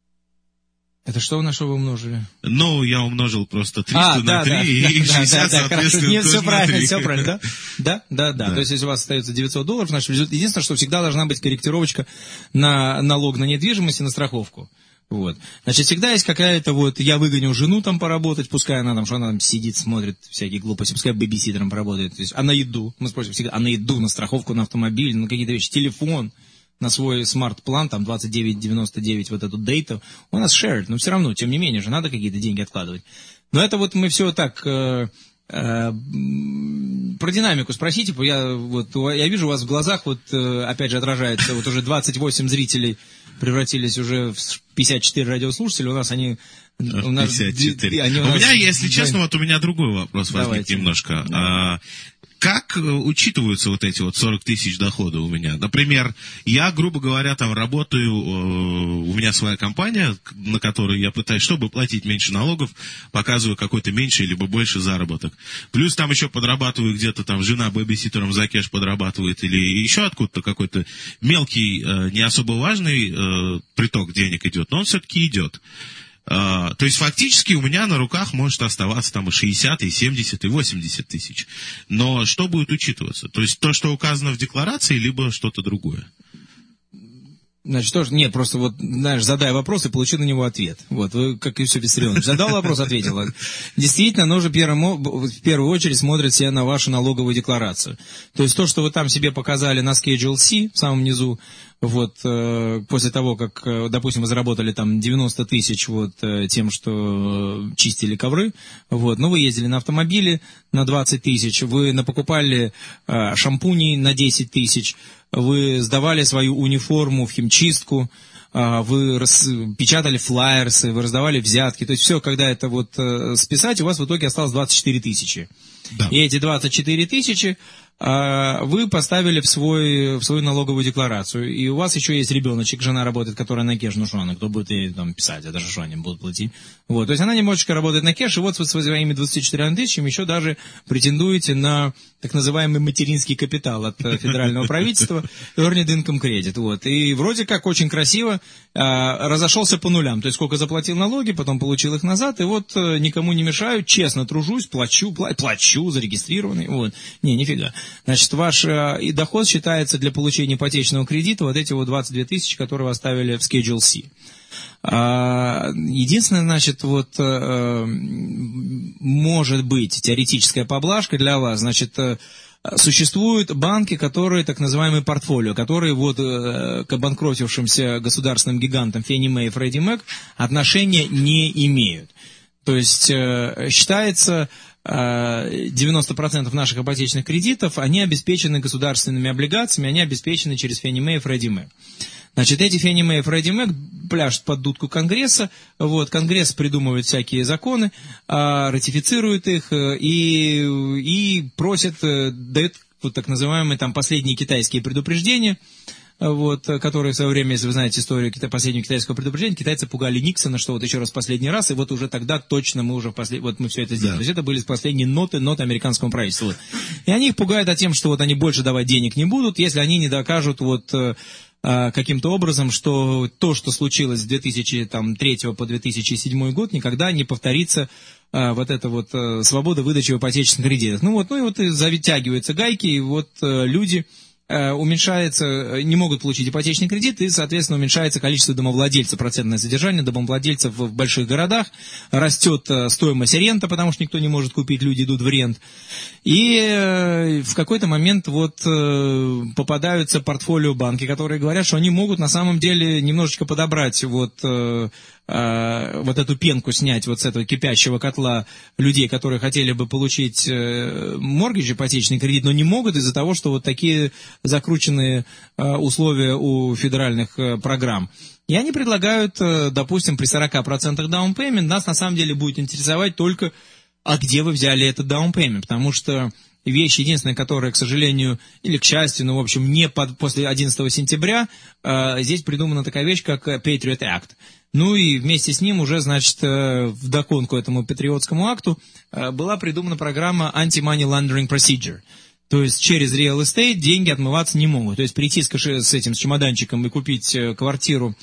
Speaker 2: Это что, на что вы умножили?
Speaker 3: Ну, я умножил просто триста
Speaker 2: а,
Speaker 3: на
Speaker 2: да,
Speaker 3: три,
Speaker 2: да,
Speaker 3: и
Speaker 2: да,
Speaker 3: шестьдесят,
Speaker 2: да, да,
Speaker 3: соответственно,
Speaker 2: Нет, все правильно,
Speaker 3: три.
Speaker 2: все правильно, да? Да, да, да.
Speaker 3: Да.
Speaker 2: То есть, если у вас остается девятьсот долларов, значит, единственное, что всегда должна быть корректировочка на налог на недвижимость и на страховку. Вот. Значит, всегда есть какая-то вот, я выгоню жену там поработать, пускай она там, что она там сидит, смотрит всякие глупости, пускай бэбиситером поработает. То есть, а на еду, мы спросим всегда, а на еду, на страховку, на автомобиль, на какие-то вещи, телефон, на свой смарт-план, там двадцать девять девяносто девять, вот эту дейту, у нас shared, но все равно, тем не менее же, надо какие-то деньги откладывать. Но это вот мы все так... Э, э, про динамику спросите, я, вот, я вижу у вас в глазах, вот, э, опять же, отражается, вот уже двадцать восемь зрителей превратились уже в пятьдесят четыре радиослушателя, у нас они... У нас,
Speaker 3: пятьдесят четыре.
Speaker 2: Они у
Speaker 3: у
Speaker 2: нас...
Speaker 3: меня, если честно, вот у меня другой вопрос возник.
Speaker 2: Давайте.
Speaker 3: Немножко. А, как учитываются вот эти вот сорок тысяч дохода у меня? Например, я, грубо говоря, там работаю, у меня своя компания, на которой я пытаюсь, чтобы платить меньше налогов, показываю какой-то меньший либо больше заработок. Плюс там еще подрабатываю где-то, там жена бэбиситером за кэш подрабатывает, или еще откуда-то какой-то мелкий, не особо важный приток денег идет, но он все-таки идет. Uh, то есть фактически у меня на руках может оставаться там и шестьдесят, и семьдесят, и восемьдесят тысяч. Но что будет учитываться? То есть то, что указано в декларации, либо что-то другое?
Speaker 2: Значит, тоже, нет, просто вот, знаешь, задай вопрос и получи на него ответ. Вот, вы, как Юсуф Виссарионович, задал вопрос, ответил. Действительно, нужно первому, в первую очередь смотреть себе на вашу налоговую декларацию. То есть то, что вы там себе показали на Schedule C, в самом низу, вот, э, после того, как, э, допустим, вы заработали там девяносто тысяч вот, э, тем, что э, чистили ковры, вот, ну, вы ездили на автомобиле на двадцать тысяч, вы напокупали э, шампуней на десять тысяч, вы сдавали свою униформу в химчистку, э, вы рас, печатали флаерсы, вы раздавали взятки, то есть все, когда это вот э, списать, у вас в итоге осталось двадцать четыре тысячи. Да. И эти двадцать четыре тысячи вы поставили в, свой, в свою налоговую декларацию, и у вас еще есть ребеночек, жена работает, которая на кеш, ну что она, кто будет ей там писать, а даже что они будут платить. Вот, то есть она немножечко работает на кеш, и вот со своими двадцатью четырьмя тысячами еще даже претендуете на так называемый материнский капитал от федерального правительства, Earned Income Credit. Вот, и вроде как очень красиво а, разошелся по нулям, то есть сколько заплатил налоги, потом получил их назад, и вот никому не мешаю, честно тружусь, плачу, плачу, плачу зарегистрированный, вот, не, нифига. Значит, ваш э, доход считается для получения ипотечного кредита вот эти вот двадцать две тысячи, которые вы оставили в Schedule C. А, единственное, значит, вот э, может быть теоретическая поблажка для вас, значит, э, существуют банки, которые так называемые портфолио, которые вот э, к обанкротившимся государственным гигантам Fannie Mae и Freddie Mac отношения не имеют. То есть э, считается... девяносто процентов наших ипотечных кредитов, они обеспечены государственными облигациями, они обеспечены через Fannie Mae и Freddie Mac. Значит, эти Fannie Mae и Freddie Mac пляшут под дудку Конгресса, вот, Конгресс придумывает всякие законы, а, ратифицирует их и, и просит, дает вот так называемые там последние китайские предупреждения, вот, которые в свое время, если вы знаете историю последнего китайского предупреждения, китайцы пугали Никсона, что вот еще раз последний раз, и вот уже тогда точно мы уже послед... вот мы все это сделали. Да. То есть это были последние ноты, ноты американскому правительству. Вот. И они их пугают о тем, что вот они больше давать денег не будут, если они не докажут вот каким-то образом, что то, что случилось с две тысячи третьего по две тысячи седьмой год, никогда не повторится вот эта вот свобода выдачи ипотечных кредитов. Ну вот, ну и вот затягиваются гайки, и вот люди... уменьшается, не могут получить ипотечный кредит, и, соответственно, уменьшается количество домовладельцев, процентное содержание домовладельцев в больших городах, растет стоимость рента, потому что никто не может купить, люди идут в рент. И в какой-то момент вот попадаются портфолио банки, которые говорят, что они могут на самом деле немножечко подобрать вот... вот эту пенку снять вот с этого кипящего котла людей, которые хотели бы получить моргидж, ипотечный кредит, но не могут из-за того, что вот такие закрученные условия у федеральных программ. И они предлагают, допустим, при сорок процентов down payment, нас на самом деле будет интересовать только, а где вы взяли этот down payment, потому что вещь единственная, которая, к сожалению, или к счастью, ну, в общем, не под, после одиннадцатого сентября, э, здесь придумана такая вещь, как Patriot Act. Ну и вместе с ним уже, значит, э, вдогонку этому патриотскому акту э, была придумана программа Anti-Money Laundering Procedure. То есть через real estate деньги отмываться не могут. То есть прийти с, кошель, с этим, с чемоданчиком и купить э, квартиру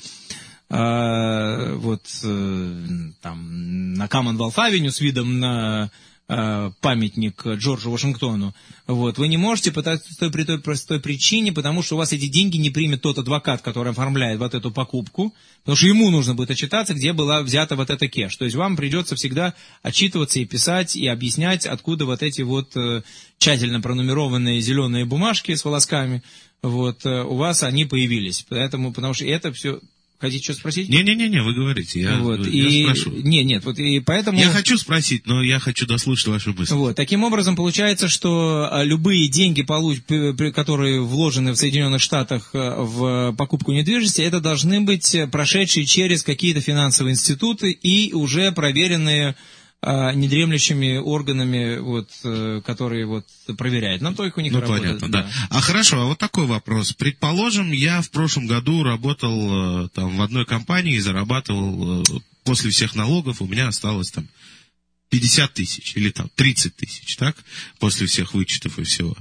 Speaker 2: э, вот э, там на Commonwealth Avenue с видом на памятник Джорджу Вашингтону, вот, вы не можете пытаться по той, той простой причине, потому что у вас эти деньги не примет тот адвокат, который оформляет вот эту покупку, потому что ему нужно будет отчитаться, где была взята вот эта кэш. То есть вам придется всегда отчитываться и писать, и объяснять, откуда вот эти вот тщательно пронумерованные зеленые бумажки с волосками, вот, у вас они появились. Поэтому, потому что это все... Хотите что спросить?
Speaker 3: Не-не-не, вы говорите, я,
Speaker 2: вот,
Speaker 3: я
Speaker 2: и...
Speaker 3: спрошу.
Speaker 2: Нет, нет, вот и поэтому...
Speaker 3: Я хочу спросить, но я хочу дослушать вашу мысль.
Speaker 2: Вот, таким образом, получается, что любые деньги, которые вложены в Соединенных Штатах в покупку недвижимости, это должны быть прошедшие через какие-то финансовые институты и уже проверенные недремлющими органами, вот, которые вот проверяют. Но только у них
Speaker 3: ну,
Speaker 2: работает.
Speaker 3: Понятно, да. да. А хорошо, а вот такой вопрос. Предположим, я в прошлом году работал там в одной компании и зарабатывал после всех налогов, у меня осталось там пятьдесят тысяч или там тридцать тысяч, так? После всех вычетов и всего.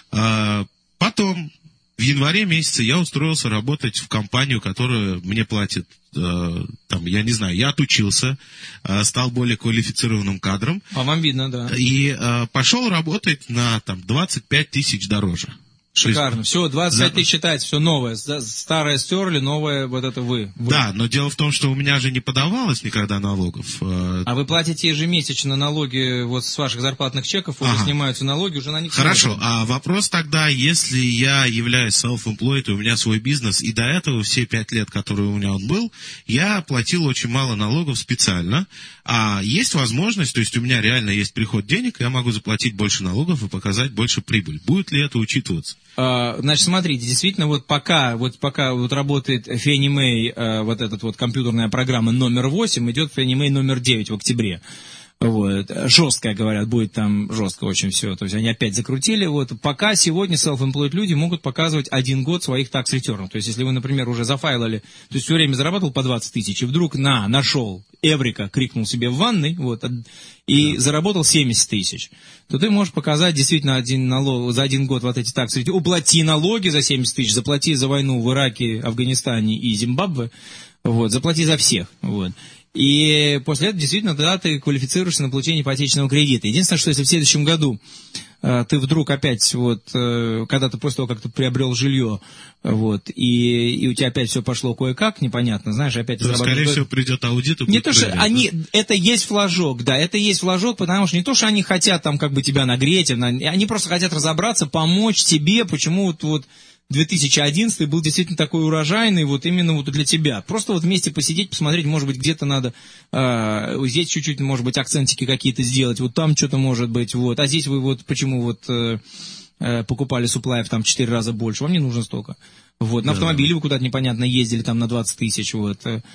Speaker 3: А потом в январе месяце я устроился работать в компанию, которая мне платит, э, там, я не знаю, я отучился, э, стал более квалифицированным кадром.
Speaker 2: А вам видно, да.
Speaker 3: И э, пошел работать на там двадцать пять тысяч дороже.
Speaker 2: Шикарно.
Speaker 3: есть,
Speaker 2: все, двадцать пять
Speaker 3: за...
Speaker 2: тысяч считается, все новое. Старое стерли, новое, вот это вы. вы.
Speaker 3: Да, но дело в том, что у меня же не подавалось никогда налогов.
Speaker 2: А вы платите ежемесячно налоги, вот с ваших зарплатных чеков уже ага. снимаются налоги, уже на них...
Speaker 3: Хорошо, а вопрос тогда, если я являюсь self-employed, и у меня свой бизнес, и до этого все пять лет, которые у меня он был, я платил очень мало налогов специально, а есть возможность, то есть у меня реально есть приход денег, я могу заплатить больше налогов и показать больше прибыль. Будет ли это учитываться?
Speaker 2: Значит, смотрите, действительно, вот пока, вот пока вот работает Fannie Mae, вот эта вот компьютерная программа номер восемь, идет Fannie Mae номер девять в октябре. Вот. Жесткая, говорят, будет там жестко очень все. То есть они опять закрутили. Вот. Пока сегодня self-employed люди могут показывать один год своих tax-return. То есть если вы, например, уже зафайлили, то есть все время зарабатывал по двадцать тысяч, и вдруг на, нашел, Эврика, крикнул себе в ванной, вот, и да. заработал семьдесят тысяч, то ты можешь показать действительно один налог, за один год вот эти tax-return. Уплати налоги за семьдесят тысяч, заплати за войну в Ираке, Афганистане и Зимбабве, вот, заплати за всех, вот. И после этого действительно тогда ты квалифицируешься на получение ипотечного кредита. Единственное, что если в следующем году э, ты вдруг опять, вот, э, когда ты после того, как ты приобрел жилье, вот, и, и у тебя опять все пошло кое-как, непонятно, знаешь, опять...
Speaker 3: То, скорее всего, придет аудит и
Speaker 2: не то, что
Speaker 3: проверить,
Speaker 2: они,
Speaker 3: да?
Speaker 2: это есть флажок, да, это есть флажок, потому что не то, что они хотят там как бы тебя нагреть, они просто хотят разобраться, помочь тебе, почему вот... вот две тысячи одиннадцатый был действительно такой урожайный, вот именно вот для тебя. Просто вот вместе посидеть, посмотреть, может быть, где-то надо, э, здесь чуть-чуть, может быть, акцентики какие-то сделать, вот там что-то может быть, вот. А здесь вы вот почему вот э, э, покупали суплаев там в четыре раза больше, вам не нужно столько. Вот, на автомобиле вы куда-то непонятно ездили, там на двадцать тысяч, вот.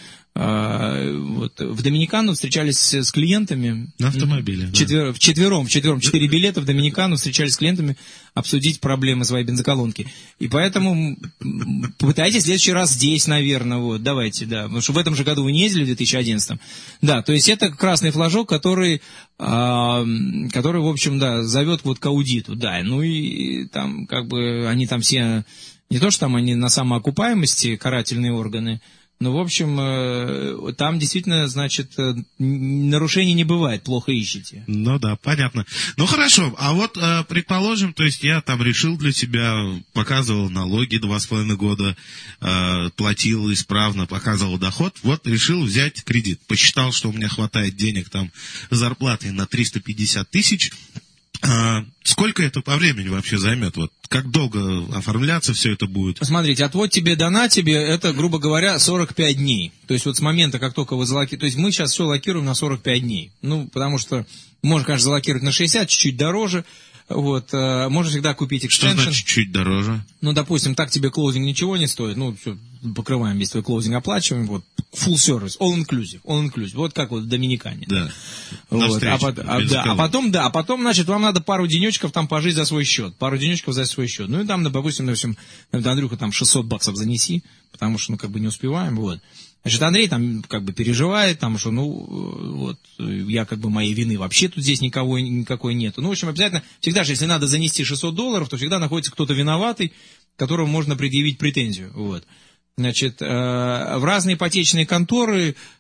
Speaker 2: А, вот. В Доминикану встречались с клиентами.
Speaker 3: На автомобиле,
Speaker 2: четвер...
Speaker 3: да.
Speaker 2: Вчетвером, вчетвером, четыре билета в Доминикану встречались с клиентами, обсудить проблемы своей бензоколонки. И поэтому попытайтесь в следующий раз здесь, наверное, вот, давайте, да. Потому что в этом же году вы не ездили, в две тысячи одиннадцатом. Да, то есть это красный флажок, который, а, который, в общем, да, зовет вот к аудиту, да. Ну и там, как бы, они там все... Не то, что там они на самоокупаемости, карательные органы, но, в общем, там действительно, значит, нарушений не бывает, плохо ищете.
Speaker 3: Ну да, понятно. Ну хорошо, а вот, предположим, то есть я там решил для себя, показывал налоги два с половиной года, платил исправно, показывал доход, вот решил взять кредит. Посчитал, что у меня хватает денег там зарплаты на триста пятьдесят тысяч. А, сколько это по времени вообще займет? Вот как долго оформляться все это будет?
Speaker 2: Смотрите, отвод тебе, дана тебе, это, грубо говоря, сорок пять дней. То есть вот с момента, как только вы залокируете, то есть мы сейчас все локируем на сорок пять дней. Ну, потому что можно, конечно, залокировать на шестьдесят, чуть-чуть дороже. Вот, э, можно всегда купить экстеншн.
Speaker 3: Что значит чуть дороже?
Speaker 2: Ну, допустим, так тебе клоузинг ничего не стоит. Ну, все, покрываем весь твой клоузинг, оплачиваем. Вот, full service, all inclusive, all inclusive. Вот как вот в Доминикане.
Speaker 3: Да.
Speaker 2: Вот. А, а, да. а потом, да, а потом, значит, вам надо пару денечков там пожить за свой счет. Пару денечков за свой счет. Ну, и там, допустим, допустим, Андрюха, там шестьсот баксов занеси, потому что, ну, как бы не успеваем, вот. Значит, Андрей там как бы переживает, там, что, ну, вот, я как бы моей вины вообще тут здесь никого, никакой нету. Ну, в общем, обязательно, всегда же, если надо занести шестьсот долларов, то всегда находится кто-то виноватый, которому можно предъявить претензию, вот. Значит, э, в разные ипотечные конторы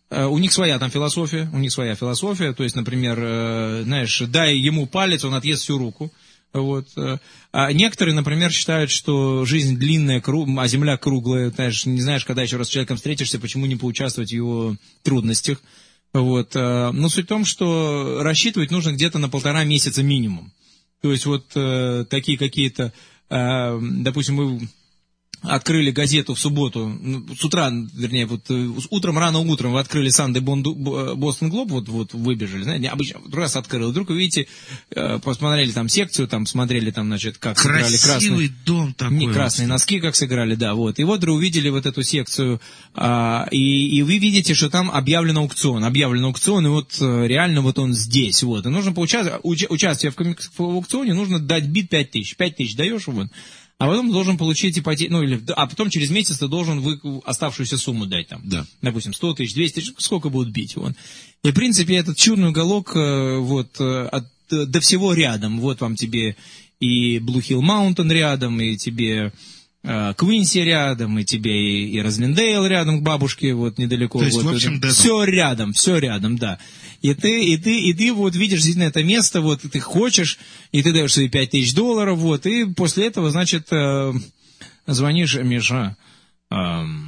Speaker 2: У них своя там философия, у них своя философия, то есть, например, знаешь, дай ему палец, он отъест всю руку. Вот. А некоторые, например, считают, что жизнь длинная, а земля круглая. Знаешь, не знаешь, когда еще раз с человеком встретишься, почему не поучаствовать в его трудностях. Вот. Но суть в том, что рассчитывать нужно где-то на полтора месяца минимум. То есть вот такие какие-то, допустим, вы открыли газету в субботу, с утра, вернее, вот утром, рано утром вы открыли Sunday Boston Globe, вот, вот выбежали, знаете, обычно раз открыл, вдруг вы видите, посмотрели там секцию, там смотрели там, значит, как сыграли красный
Speaker 3: дом такой.
Speaker 2: Не, красные носки, как сыграли, да, вот. И вот вы увидели вот эту секцию, а, и, и вы видите, что там объявлен аукцион, объявлен аукцион, и вот реально вот он здесь, вот. И нужно поучаствовать, уч, участие в, в аукционе, нужно дать бит пять тысяч, пять тысяч даешь, вот. А потом должен получить ипотеку, ну, или, а потом через месяц ты должен вы, оставшуюся сумму дать там. Да. Допустим, сто тысяч, двести тысяч, сколько будут бить. Вот. И, в принципе, этот чудный уголок, вот, от, до всего рядом. Вот вам тебе и Blue Hill Mountain рядом, и тебе э, Квинси рядом, и тебе и, и Рослиндейл рядом к бабушке, вот, недалеко.
Speaker 3: То есть,
Speaker 2: вот,
Speaker 3: в общем, да.
Speaker 2: Все рядом, все рядом, да. И ты, и ты, и ты вот видишь действительно это место, вот, и ты хочешь, и ты даешь свои пять тысяч долларов, вот, и после этого, значит, э, звонишь, Миша, э,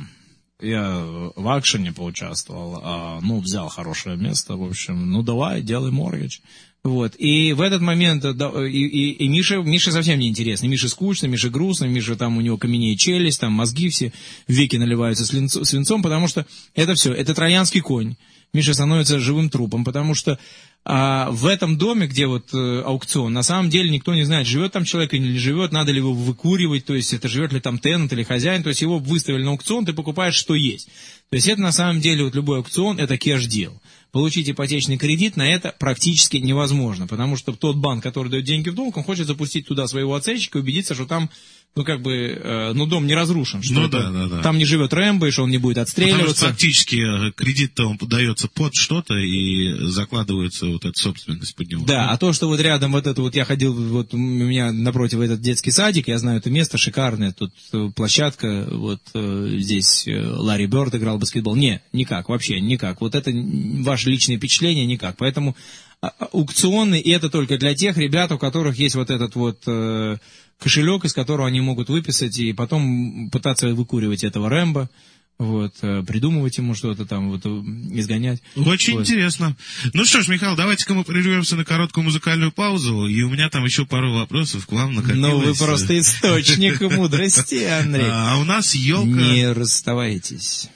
Speaker 2: я в акшене поучаствовал, э, ну, взял хорошее место, в общем, ну, давай, делай моргидж. Вот, и в этот момент, да, и, и, и Миша, Миша совсем не интересно, Миша скучно, Миша грустно, Миша там у него каменеет челюсть, там мозги все, веки наливаются свинцом, свинцом, потому что это все, это троянский конь. Миша становится живым трупом, потому что а, в этом доме, где вот э, аукцион, на самом деле никто не знает, живет там человек или не живет, надо ли его выкуривать, то есть это живет ли там тенант или хозяин, то есть его выставили на аукцион, ты покупаешь, что есть. То есть это на самом деле, вот любой аукцион, это кэш-дил. Получить ипотечный кредит на это практически невозможно, потому что тот банк, который дает деньги в долг, он хочет запустить туда своего оценщика и убедиться, что там, ну, как бы, э, ну, дом не разрушен, что
Speaker 3: ну,
Speaker 2: это,
Speaker 3: да, да, да.
Speaker 2: там не живет Рэмбо, и что он не будет отстреливаться.
Speaker 3: Потому что фактически кредит-то он подается под что-то, и закладывается вот эта собственность под него.
Speaker 2: Да, а то, что вот рядом вот это вот, я ходил, вот у меня напротив этот детский садик, я знаю это место шикарное, тут площадка, вот здесь Ларри Бёрд играл в баскетбол. Не, никак, вообще никак. Вот это ваше личное впечатление никак. Поэтому аукционы, и это только для тех ребят, у которых есть вот этот вот э, кошелек, из которого они могут выписать и потом пытаться выкуривать этого Рэмбо, вот, э, придумывать ему что-то там, вот, изгонять.
Speaker 3: Очень
Speaker 2: вот.
Speaker 3: Интересно. Ну что ж, Михаил, давайте-ка мы прервемся на короткую музыкальную паузу, и у меня там еще пару вопросов к вам накопилось.
Speaker 2: Ну, вы просто источник мудрости, Андрей.
Speaker 3: А у нас елка...
Speaker 2: Не расставайтесь.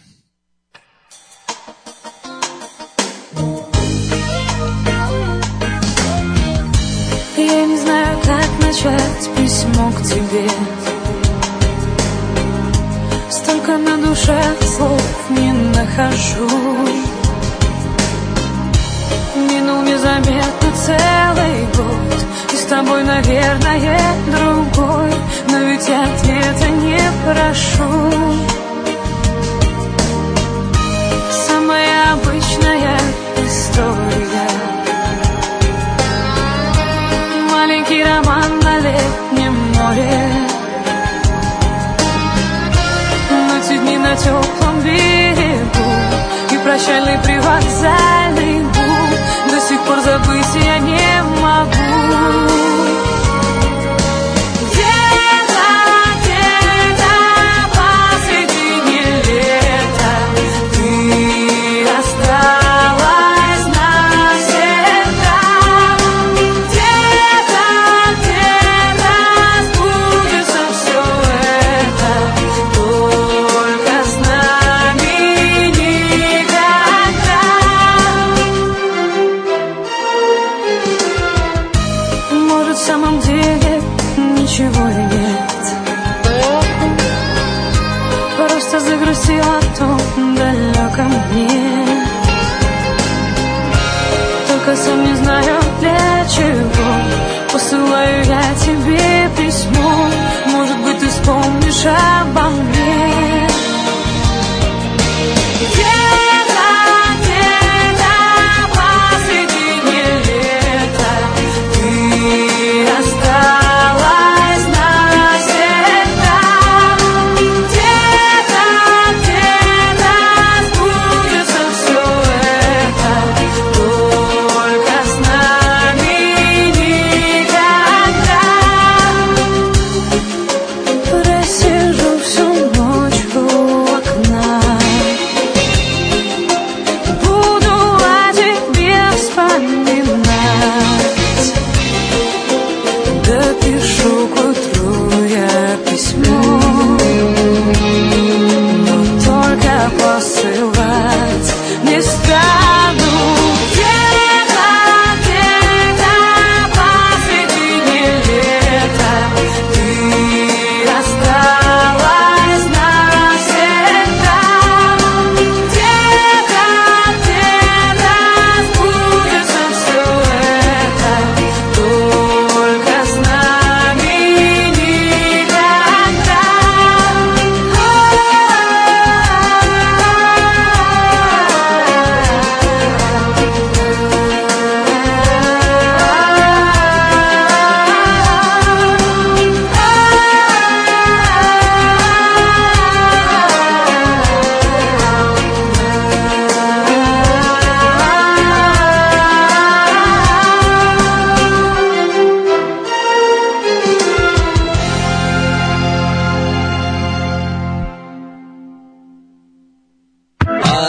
Speaker 7: Я не знаю, как начать письмо к тебе. Столько на душе слов не нахожу. Минул незаметно целый год, и с тобой, наверное, другой. Но ведь ответа не прошу. Самая обычная история. Маленький роман на летнем море. Ночи дни на теплом берегу и прощальный привокзальный гул. До сих пор забыть я не могу. Загрузила в том далеком дне. Только сам не знаю для чего посылаю я тебе письмо. Может быть, ты вспомнишь обо мне. So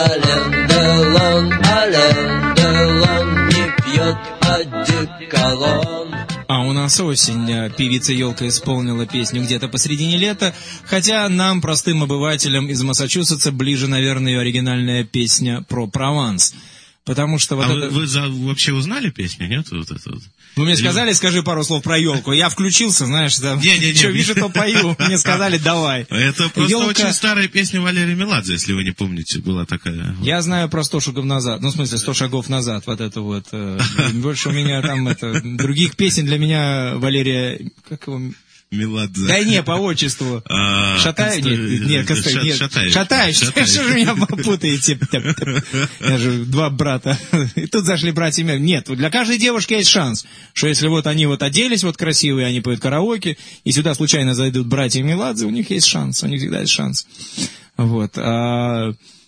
Speaker 1: Ален Делон, Ален Делон не пьет одеколон.
Speaker 2: А у нас осень. Певица Ёлка исполнила песню где-то посредине лета, хотя нам, простым обывателям из Массачусетса, ближе, наверное, ее оригинальная песня про Прованс. Потому что вот
Speaker 3: а
Speaker 2: это...
Speaker 3: вы, вы за, вообще узнали песню, нет? Вот это вот.
Speaker 2: Вы мне сказали, скажи пару слов про елку. Я включился, знаешь, там,
Speaker 3: не, не, не,
Speaker 2: что вижу, то пою. Мне сказали, давай.
Speaker 3: Это просто
Speaker 2: Ёлка...
Speaker 3: очень старая песня Валерия Меладзе, если вы не помните, была такая.
Speaker 2: Я знаю про сто шагов назад. Ну, в смысле, сто шагов назад. Вот это вот. Больше у меня там это... Других песен для меня Валерия... Как его...
Speaker 3: Меладзе.
Speaker 2: Да не, по отчеству.
Speaker 3: А,
Speaker 2: Шатаев? Нет, нет, Костя, нет.
Speaker 3: Шатаев.
Speaker 2: Шатаев. Что же меня попутаете? Я же два брата. И тут зашли братья. Нет, для каждой девушки есть шанс, что если вот они вот оделись вот красивые, они поют караоке, и сюда случайно зайдут братья Меладзе, у них есть шанс, у них всегда есть шанс. Вот. А,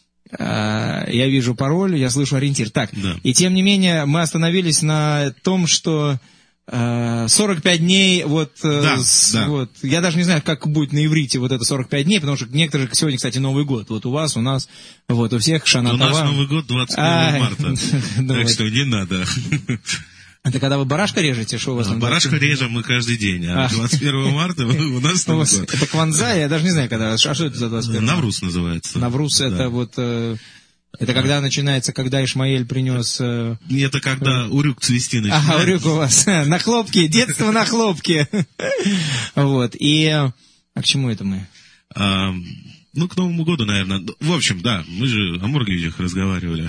Speaker 2: а, я вижу пароль, я слышу ориентир. Так,
Speaker 3: да.
Speaker 2: И тем не менее мы остановились на том, что сорок пять дней, вот,
Speaker 3: да,
Speaker 2: с,
Speaker 3: да.
Speaker 2: вот, я даже не знаю, как будет на иврите вот это сорок пять дней, потому что некоторые, сегодня, кстати, Новый год, вот у вас, у нас, вот, у всех Шана Това.
Speaker 3: У нас Новый год двадцать первого марта, так что не надо.
Speaker 2: Это когда вы барашка режете, что у вас там?
Speaker 3: Барашку режем мы каждый день, а двадцать первого марта у нас Новый год.
Speaker 2: Это Кванза, я даже не знаю, когда, а что это за двадцать первого?
Speaker 3: Навруз называется.
Speaker 2: Навруз, это вот... Это когда начинается, когда Ишмаэль принес... Э...
Speaker 3: Это когда урюк цвести начинает.
Speaker 2: Ага, урюк у вас. На хлопке, детство на хлопке. Вот, и... А к чему это мы?
Speaker 3: А, ну, к Новому году, наверное. В общем, да, мы же о моргелюдях разговаривали.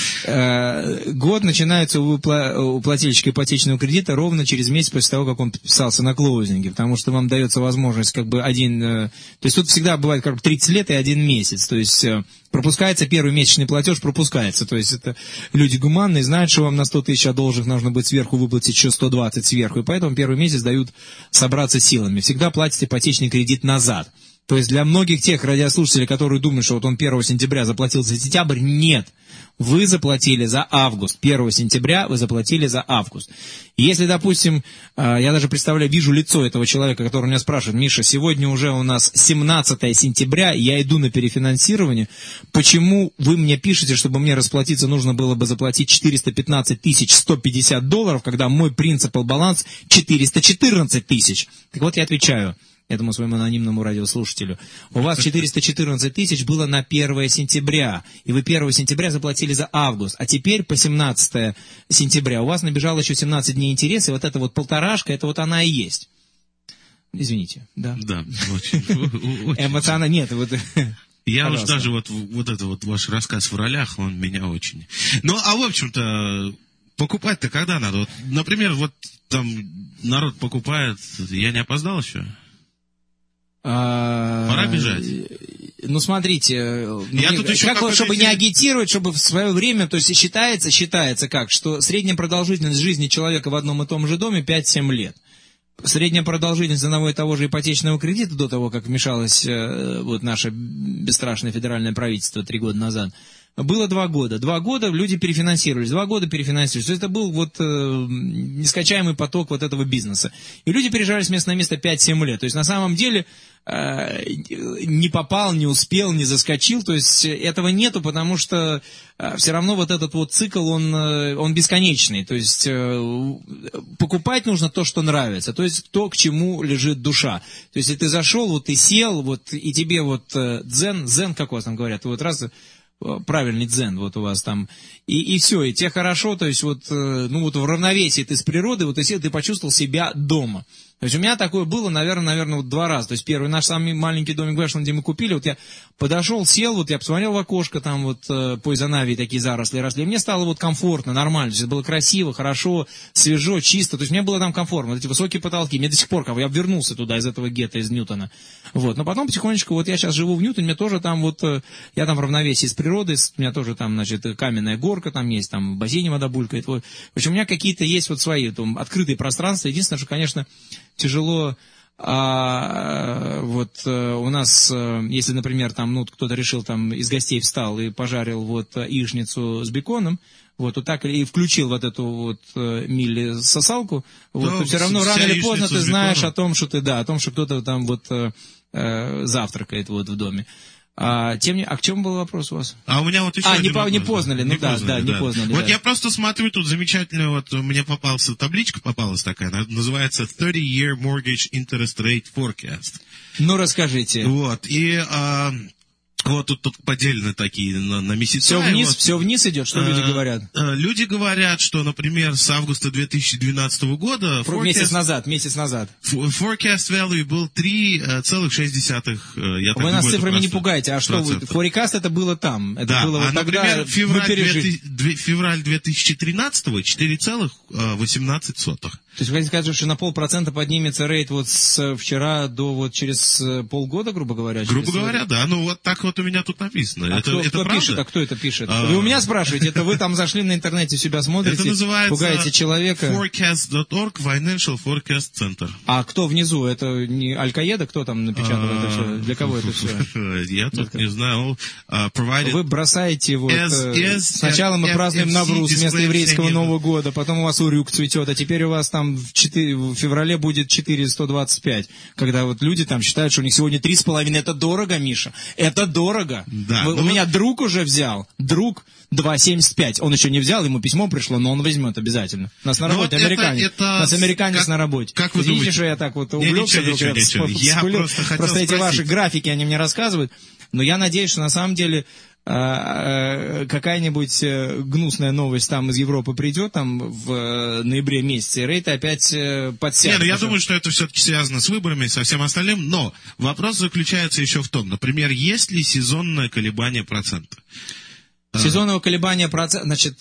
Speaker 2: Год начинается у плательщика ипотечного кредита ровно через месяц после того, как он подписался на клоузинге, потому что вам дается возможность как бы один... То есть тут всегда бывает как бы тридцать лет и один месяц, то есть... Пропускается первый месячный платеж, пропускается. То есть это люди гуманные, знают, что вам на сто тысяч должных нужно будет сверху выплатить еще сто двадцать сверху. И поэтому первый месяц дают собраться силами. Всегда платите ипотечный кредит назад. То есть для многих тех радиослушателей, которые думают, что вот он первого сентября заплатил за сентябрь, нет. Вы заплатили за август. первого сентября вы заплатили за август. Если, допустим, я даже представляю, вижу лицо этого человека, который меня спрашивает: Миша, сегодня уже у нас семнадцатое сентября, я иду на перефинансирование, почему вы мне пишете, чтобы мне расплатиться нужно было бы заплатить четыреста пятнадцать тысяч сто пятьдесят долларов, когда мой принципал баланс четыреста четырнадцать тысяч? Так вот я отвечаю этому своему анонимному радиослушателю: у вас четыреста четырнадцать тысяч было на первое сентября, и вы первого сентября заплатили за август, а теперь по семнадцатое сентября у вас набежало еще семнадцать дней интереса, и вот эта вот полторашка, это вот она и есть. Извините, да.
Speaker 3: Да, очень.
Speaker 2: Эмоционально, нет, вот...
Speaker 3: Я уж даже вот, вот это вот ваш рассказ в ролях, он меня очень... Ну, а в общем-то, покупать-то когда надо? Вот, например, вот там народ покупает, я не опоздал еще? Пора бежать.
Speaker 2: Ну, смотрите,
Speaker 3: я
Speaker 2: мне,
Speaker 3: тут еще
Speaker 2: как вот, чтобы не агитировать, чтобы в свое время, то есть считается, считается как, что средняя продолжительность жизни человека в одном и том же доме пять-семь лет. Средняя продолжительность одного и того же ипотечного кредита до того, как вмешалось э, вот наше бесстрашное федеральное правительство три года назад, было два года. Два года люди перефинансировались, два года перефинансировались. То есть это был вот э, нескончаемый поток вот этого бизнеса. И люди переезжали с места на место пять-семь лет. То есть на самом деле э, не попал, не успел, не заскочил. То есть этого нету, потому что э, все равно вот этот вот цикл, он, э, он бесконечный. То есть э, покупать нужно то, что нравится. То есть то, к чему лежит душа. То есть если ты зашел, вот ты сел, вот и тебе вот э, дзен, дзен, как у вас там говорят, вот раз... правильный дзен вот у вас там, и, и все, и тебе хорошо, то есть вот, ну вот в равновесии ты с природой, вот и сел, ты почувствовал себя дома. То есть у меня такое было, наверное, наверное, вот два раза. То есть первый наш самый маленький домик в Эшленде мы купили, вот я подошел, сел, вот я посмотрел в окошко, там вот э, по Изанавии такие заросли росли, и мне стало вот комфортно, нормально, то есть было красиво, хорошо, свежо, чисто, то есть мне было там комфортно, вот эти высокие потолки, мне до сих пор, как я вернулся туда из этого гетто, из Ньютона, вот, но потом потихонечку, вот я сейчас живу в Ньютоне, мне тоже там вот, э, я там в равновесии с природой, у меня тоже там, значит, каменная горка там есть, там в бассейне вода булькает, вот, в общем, у меня какие-то есть вот свои, там, открытые пространства, единственное, что, конечно, тяжело, а, вот а, у нас, а, если, например, там, ну, кто-то решил, там, из гостей встал и пожарил вот яичницу с беконом, вот, вот так, и включил вот эту вот милли сосалку, вот, да, то все равно рано или поздно ты знаешь о том, что ты, да, о том, что кто-то там вот а, завтракает вот в доме. А, тем не... а к чему был вопрос у вас?
Speaker 3: А у меня вот еще
Speaker 2: А,
Speaker 3: один
Speaker 2: не, по...
Speaker 3: вопрос.
Speaker 2: не познали, ну
Speaker 3: не
Speaker 2: да,
Speaker 3: познали,
Speaker 2: да, не
Speaker 3: да.
Speaker 2: познали.
Speaker 3: Вот
Speaker 2: да.
Speaker 3: я просто смотрю, тут замечательно, вот мне попался, табличка попалась такая, называется thirty-year Mortgage Interest Rate Forecast.
Speaker 2: Ну, расскажите.
Speaker 3: Вот, и... А... Вот тут, тут поделены такие на, на месяца.
Speaker 2: Все вниз,
Speaker 3: вот,
Speaker 2: все вниз идет, что люди говорят?
Speaker 3: Э, люди говорят, что, например, с августа две тысячи двенадцатого года...
Speaker 2: Forecast, месяц назад, месяц назад.
Speaker 3: Forecast value был три целых шесть десятых. Я
Speaker 2: Вы нас цифрами не пугаете, а что вы... Forecast это было там. Это
Speaker 3: да,
Speaker 2: было
Speaker 3: а,
Speaker 2: вот
Speaker 3: например,
Speaker 2: тогда
Speaker 3: февраль, две, февраль две тысячи тринадцатого четыре целых восемнадцать сотых.
Speaker 2: То есть вы хотите сказать, что на полпроцента поднимется рейт вот с вчера до вот через полгода, грубо говоря?
Speaker 3: Грубо говоря, да. Ну вот так вот у меня тут написано.
Speaker 2: А
Speaker 3: это
Speaker 2: кто,
Speaker 3: это
Speaker 2: кто
Speaker 3: правда?
Speaker 2: пишет? А кто это пишет?
Speaker 3: А...
Speaker 2: Вы у меня спрашиваете? Это вы там зашли на интернете, себя смотрите,
Speaker 3: это называется
Speaker 2: пугаете человека?
Speaker 3: forecast точка org Financial Forecast Center.
Speaker 2: А кто внизу? Это не Аль-Каеда? Кто там напечатал а... это все? Для кого это все?
Speaker 3: Я тут не знаю.
Speaker 2: Вы бросаете вот... Сначала мы празднуем Навруз вместо еврейского Нового года, потом у вас урюк цветет, а теперь у вас там в феврале будет четыре сто двадцать пять, когда вот люди там считают, что у них сегодня три с половиной. Это дорого, Миша, это дорого.
Speaker 3: Да,
Speaker 2: Вы,
Speaker 3: ну
Speaker 2: у
Speaker 3: вот...
Speaker 2: меня друг уже взял, друг два семьдесят пять. Он еще не взял, ему письмо пришло, но он возьмет обязательно. Нас на работе вот американец. Это, это... Нас американец
Speaker 3: как,
Speaker 2: на работе.
Speaker 3: Как вы
Speaker 2: Извините,
Speaker 3: думаете?
Speaker 2: что я так вот увлекся.
Speaker 3: Не, ничего, ничего, ничего. Я просто хотел
Speaker 2: Просто эти
Speaker 3: спросить.
Speaker 2: ваши графики, они мне рассказывают. Но я надеюсь, что на самом деле какая-нибудь гнусная новость там из Европы придет там в ноябре месяце, и рейты опять подсядут.
Speaker 3: Не, ну я думаю, что это все-таки связано с выборами и со всем остальным, но вопрос заключается еще в том, например, есть ли сезонное колебание процента?
Speaker 2: Сезонного колебания процента, значит,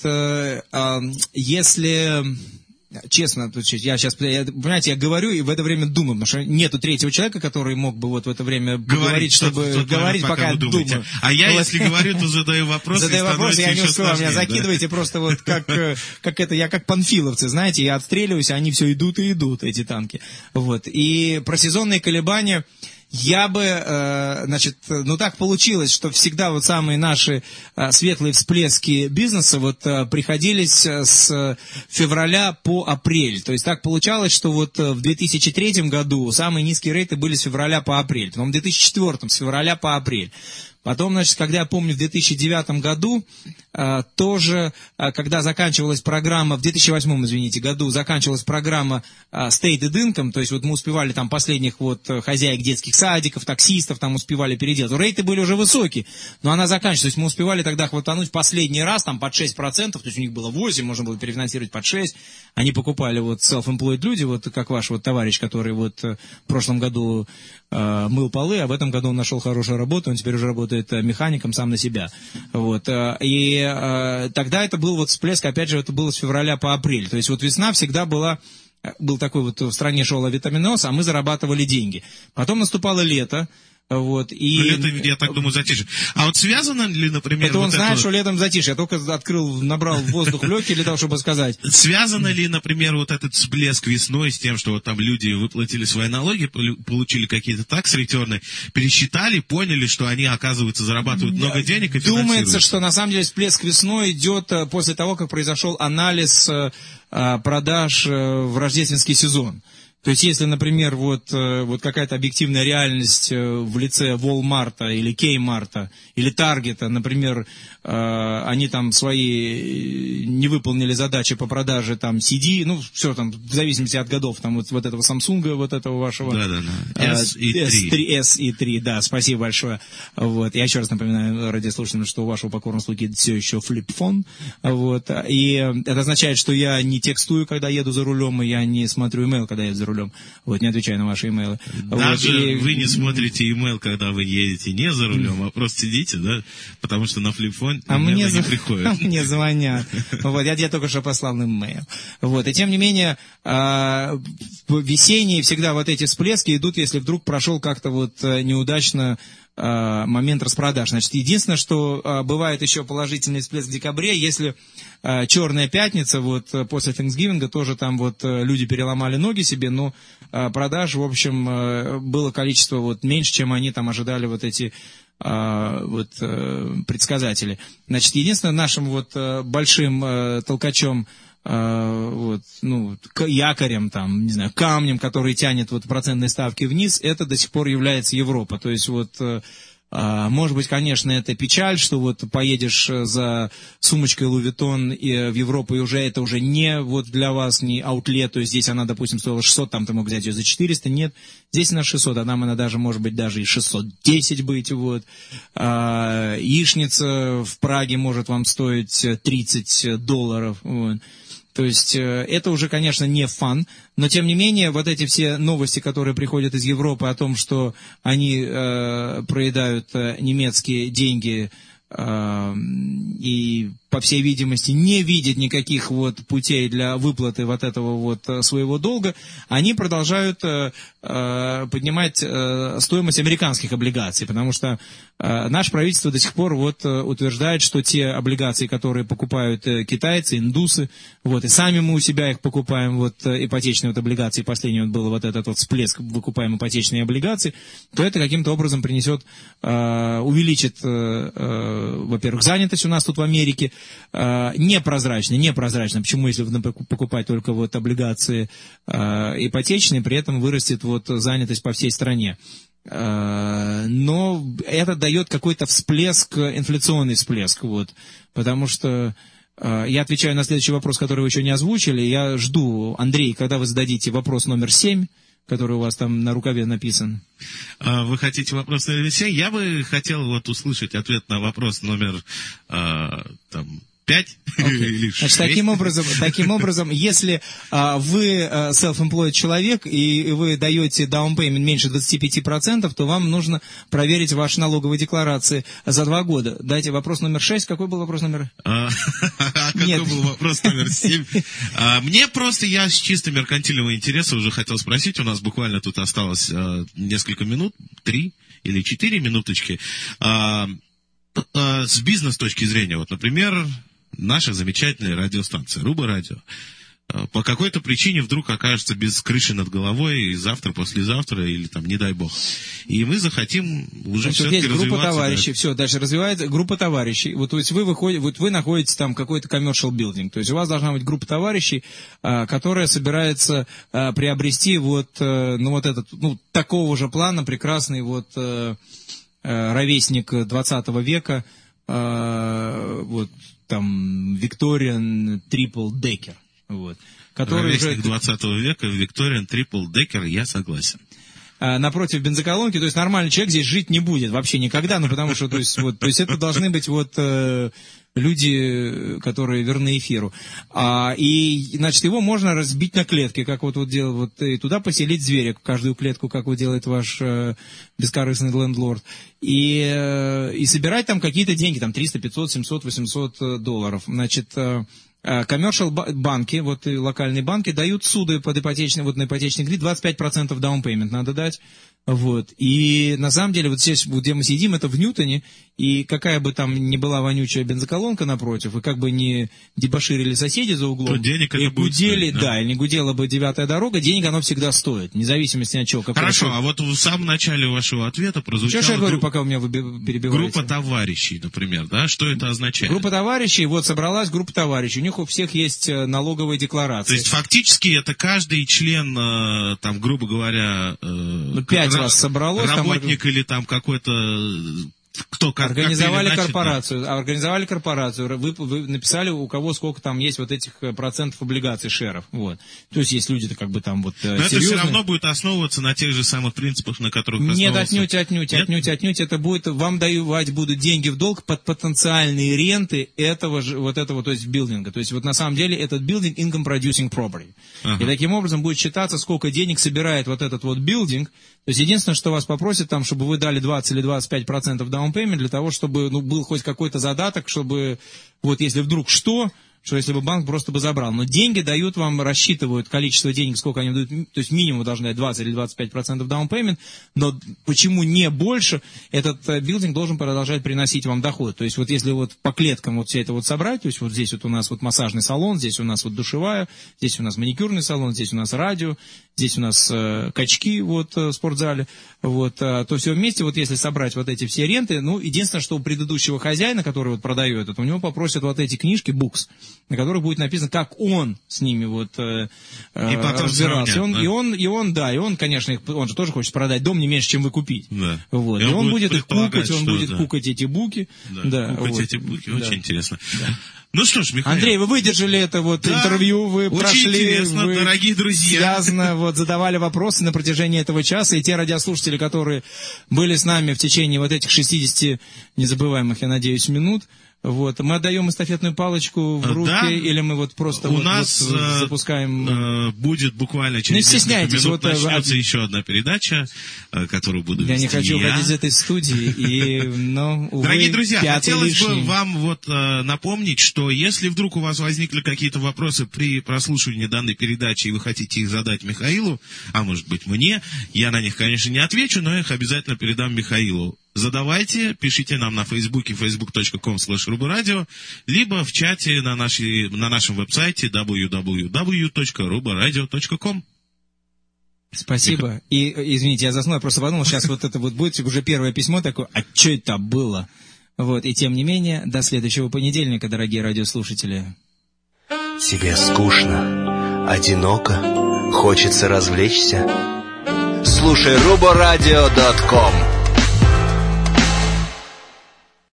Speaker 2: если... Честно, я сейчас, я, понимаете, я говорю и в это время думаю, потому что нету третьего человека, который мог бы вот в это время говорить, чтобы
Speaker 3: тот,
Speaker 2: говорить,
Speaker 3: пока,
Speaker 2: пока я думаю.
Speaker 3: А я, вот, если говорю, то задаю вопросы.
Speaker 2: Задаю вопросы, я не успеваю, меня
Speaker 3: да?
Speaker 2: закидываете просто вот как, как это, я как панфиловцы, знаете, я отстреливаюсь, а они все идут и идут, эти танки. Вот. И про сезонные колебания... Я бы, э, значит, ну так получилось, что всегда вот самые наши э, светлые всплески бизнеса вот э, приходились с февраля по апрель. То есть так получалось, что вот в две тысячи третьем году самые низкие рейты были с февраля по апрель, потом в две тысячи четвёртом с февраля по апрель. Потом, значит, когда я помню, в две тысячи девятом году э, тоже, э, когда заканчивалась программа, в две тысячи восьмом, извините, году заканчивалась программа э, Stated Income, то есть вот мы успевали там последних вот хозяек детских садиков, таксистов, там успевали переделать. Рейты были уже высокие, но она заканчивалась. То есть мы успевали тогда хватануть последний раз там под шесть процентов, то есть у них было восемь, можно было перефинансировать под шесть. Они покупали вот self-employed люди, вот как ваш вот товарищ, который вот в прошлом году э, мыл полы, а в этом году он нашел хорошую работу, он теперь уже работает механиком сам на себя. Вот. И э, тогда это был вот всплеск, опять же, это было с февраля по апрель. То есть вот весна всегда была, был такой вот, в стране шел авитаминоз, а мы зарабатывали деньги. Потом наступало лето. Вот, и...
Speaker 3: Лето, я так думаю, затишье. А вот связано ли, например...
Speaker 2: Это он
Speaker 3: вот
Speaker 2: знает,
Speaker 3: это...
Speaker 2: что летом затишье. Я только открыл, набрал воздух легкий для того, чтобы сказать.
Speaker 3: Связано ли, например, вот этот всплеск весной с тем, что вот там люди выплатили свои налоги, получили какие-то такс-ретерны, пересчитали, поняли, что они, оказывается, зарабатывают много денег и финансируют?
Speaker 2: Думается, что на самом деле всплеск весной идет после того, как произошел анализ продаж в рождественский сезон. То есть, если, например, вот, вот какая-то объективная реальность в лице Walmart или Kmart или Target, например, они там свои не выполнили задачи по продаже там си ди, ну, все там, в зависимости от годов, там вот, вот этого Samsung, вот этого вашего...
Speaker 3: Да-да-да, эс и три.
Speaker 2: эс и три, да, спасибо большое. Вот. Я еще раз напоминаю радиослушателям, что у вашего покорного слуги все еще флип-фон. Вот. И это означает, что я не текстую, когда еду за рулем, и я не смотрю имейл, когда еду за рулем. Вот, не отвечаю на ваши имейлы.
Speaker 3: Даже
Speaker 2: вот, и...
Speaker 3: вы не смотрите имейл, когда вы едете не за рулем, а просто сидите, да? Потому что на флип-фон
Speaker 2: а мне
Speaker 3: не приходит.
Speaker 2: А мне звонят. Вот, я тебе только что послал имейл. Вот, и тем не менее, весенние всегда вот эти всплески идут, если вдруг прошел как-то вот неудачно момент распродаж. Значит, единственное, что а, бывает еще положительный всплеск в декабре, если а, черная пятница, вот после Thanksgiving тоже там вот люди переломали ноги себе, но а, продаж, в общем, а, было количество вот меньше, чем они там ожидали вот эти а, вот а, предсказатели. Значит, единственное нашим вот а, большим а, толкачом, Uh, вот, ну, якорем, там, не знаю, камнем, который тянет вот процентные ставки вниз, это до сих пор является Европа. То есть вот uh, Может быть, конечно, это печаль, что вот поедешь за сумочкой Луи Виттон в Европу, и уже это уже не вот для вас, не аутлет, то есть здесь она, допустим, стоила шестьсот, там ты мог взять ее за четыреста, нет, здесь она шестьсот, а там она даже, может быть, даже и шестьсот десять быть, вот. Яичница в Праге может вам стоить тридцать долларов, вот. То есть это уже, конечно, не фан, но тем не менее вот эти все новости, которые приходят из Европы о том, что они э, проедают э, немецкие деньги э, и, по всей видимости, не видят никаких вот путей для выплаты вот этого вот своего долга, они продолжают э, э, поднимать э, стоимость американских облигаций, потому что э, наше правительство до сих пор вот э, утверждает, что те облигации, которые покупают э, китайцы, индусы, вот, и сами мы у себя их покупаем, вот, э, ипотечные вот облигации, последний вот был вот этот вот всплеск, выкупаем ипотечные облигации, то это каким-то образом принесет, э, увеличит, э, э, во-первых, занятость у нас тут в Америке, непрозрачно, непрозрачно. Почему, если покупать только вот облигации э, ипотечные, при этом вырастет вот занятость по всей стране. Э, но это дает какой-то всплеск, инфляционный всплеск, вот, потому что э, я отвечаю на следующий вопрос, который вы еще не озвучили. Я жду, Андрей, когда вы зададите вопрос номер семь, который у вас там на рукаве написан.
Speaker 3: Вы хотите вопрос номер семь? Я бы хотел вот услышать ответ на вопрос номер а, там, пять okay. или шесть.
Speaker 2: Значит, таким образом, таким образом, если а, вы а, self-employed человек, и вы даете down payment меньше двадцати пяти процентов, то вам нужно проверить ваши налоговые декларации за два года. Дайте вопрос номер шесть. Какой был вопрос номер?
Speaker 3: А какой был вопрос номер семь? Мне просто, я с чисто меркантильного интереса уже хотел спросить, у нас буквально тут осталось несколько минут, три или четыре минуточки. С бизнес точки зрения, вот, например, наша замечательная радиостанция, Руба Радио, по какой-то причине вдруг окажется без крыши над головой и завтра, послезавтра, или там, не дай бог. И мы захотим уже все-таки развиваться.
Speaker 2: Группа товарищей,
Speaker 3: да.
Speaker 2: Все, дальше развивается группа товарищей. Вот, то есть вы выходите, вот вы находитесь там какой-то commercial building, то есть у вас должна быть группа товарищей, а, которая собирается а, приобрести вот, а, ну, вот этот, ну, такого же плана прекрасный вот а, а, ровесник двадцатого века, а, вот, там, Викториан Трипл Декер. Вот, который
Speaker 3: ровесник
Speaker 2: уже...
Speaker 3: двадцатого века, Викториан Трипл Декер, я согласен.
Speaker 2: А, напротив бензоколонки, то есть нормальный человек здесь жить не будет вообще никогда, ну потому что, то есть, вот, то есть это должны быть вот э, люди, которые верны эфиру. А, и, значит, его можно разбить на клетки, как вот, вот делал, вот, и туда поселить зверя, в каждую клетку, как вот делает ваш э, бескорыстный лендлорд, и, э, и собирать там какие-то деньги, там триста, пятьсот, семьсот, восемьсот долларов. Значит, э, коммершал банки, вот и локальные банки, дают суды под ипотечный, вот на ипотечный кредит, двадцать пять процентов down payment надо дать. Вот. И на самом деле, вот здесь, где мы сидим, это в Ньютоне, и какая бы там ни была вонючая бензоколонка напротив, и как бы не дебоширили соседи за углом,
Speaker 3: денег
Speaker 2: и гудели,
Speaker 3: стоить, да?
Speaker 2: да, и не гудела бы девятая дорога, денег оно всегда стоит, вне зависимости от чего.
Speaker 3: Хорошо, а вот в самом начале вашего ответа прозвучало...
Speaker 2: Что я говорю, пока вы меня перебиваете?
Speaker 3: Группа товарищей, например, да? Что это означает?
Speaker 2: Группа товарищей, вот собралась группа товарищей, у них у всех есть налоговые декларации.
Speaker 3: То есть фактически это каждый член, там, грубо говоря...
Speaker 2: Ну, пять раз собралось.
Speaker 3: Работник там, или там какой-то... Кто, как,
Speaker 2: организовали
Speaker 3: как
Speaker 2: корпорацию, да. организовали корпорацию, вы, вы написали, у кого сколько там есть вот этих процентов облигаций, шеров, вот. То есть есть люди-то как бы там вот
Speaker 3: Но
Speaker 2: серьезные.
Speaker 3: Это все равно будет основываться на тех же самых принципах, на которых
Speaker 2: Нет,
Speaker 3: основывался.
Speaker 2: отнюдь, отнюдь, Нет? отнюдь, отнюдь, это будет, вам давать будут деньги в долг под потенциальные ренты этого же, вот этого, то есть билдинга. То есть вот на самом деле этот билдинг income producing property. Ага. И таким образом будет считаться, сколько денег собирает вот этот вот билдинг. То есть единственное, что вас попросят там, чтобы вы дали двадцать или двадцать пять процентов down payment для того, чтобы, ну, был хоть какой-то задаток, чтобы, вот если вдруг что, что если бы банк просто бы забрал. Но деньги дают вам, рассчитывают количество денег, сколько они дают, то есть минимум должны дать двадцать или двадцать пять процентов down payment, но почему не больше, этот билдинг должен продолжать приносить вам доход. То есть вот если вот по клеткам вот все это вот собрать, то есть вот здесь вот у нас вот массажный салон, здесь у нас вот душевая, здесь у нас маникюрный салон, здесь у нас радио, здесь у нас э, качки вот, э, в спортзале, вот, э, то все вместе, вот если собрать вот эти все ренты, ну, единственное, что у предыдущего хозяина, который вот продает это, у него попросят вот эти книжки, букс, на которых будет написано, как он с ними вот э,
Speaker 3: и потом
Speaker 2: разбирался.
Speaker 3: сравнят,
Speaker 2: и, он,
Speaker 3: да?
Speaker 2: и, он, и он, да, и он, конечно, их, он же тоже хочет продать дом не меньше, чем вы купить.
Speaker 3: Да.
Speaker 2: Вот. И,
Speaker 3: и
Speaker 2: он,
Speaker 3: он
Speaker 2: будет их кукать, он
Speaker 3: что,
Speaker 2: будет
Speaker 3: да.
Speaker 2: кукать эти буки.
Speaker 3: Да,
Speaker 2: Да,
Speaker 3: кукать
Speaker 2: вот.
Speaker 3: эти буки,
Speaker 2: Да.
Speaker 3: очень интересно.
Speaker 2: Да.
Speaker 3: Ну что ж, Михаил.
Speaker 2: Андрей, вы выдержали это вот
Speaker 3: Да,
Speaker 2: интервью, вы
Speaker 3: очень
Speaker 2: прошли,
Speaker 3: интересно,
Speaker 2: вы
Speaker 3: дорогие друзья.
Speaker 2: связно вот задавали вопросы на протяжении этого часа, и те радиослушатели, которые были с нами в течение вот этих шестидесяти незабываемых, я надеюсь, минут. Вот. Мы отдаем эстафетную палочку в руки,
Speaker 3: да.
Speaker 2: или мы вот просто
Speaker 3: У
Speaker 2: вот,
Speaker 3: нас
Speaker 2: вот
Speaker 3: э,
Speaker 2: запускаем...
Speaker 3: э, будет буквально через
Speaker 2: Не
Speaker 3: несколько
Speaker 2: стесняйтесь,
Speaker 3: минут
Speaker 2: вот,
Speaker 3: начнется
Speaker 2: э,
Speaker 3: еще одна передача, э, которую буду
Speaker 2: Я
Speaker 3: вести
Speaker 2: не хочу
Speaker 3: я.
Speaker 2: уходить из этой студии, и, ну, увы,
Speaker 3: Дорогие друзья,
Speaker 2: пятый
Speaker 3: хотелось
Speaker 2: лишний.
Speaker 3: бы вам вот э, напомнить, что если вдруг у вас возникли какие-то вопросы при прослушивании данной передачи, и вы хотите их задать Михаилу, а может быть мне, я на них, конечно, не отвечу, но их обязательно передам Михаилу. Задавайте, пишите нам на Фейсбуке, facebook точка com слэш рубарадио, либо в чате на, нашей, на нашем веб-сайте дабл ю дабл ю дабл ю точка рубарадио точка ком.
Speaker 2: Спасибо. И, извините, я заснул, я просто подумал, сейчас вот это вот будет уже первое письмо такое, а что это было? Вот, и тем не менее, до следующего понедельника, дорогие радиослушатели.
Speaker 8: Тебе скучно, одиноко, хочется развлечься? Слушай рубарадио точка ком.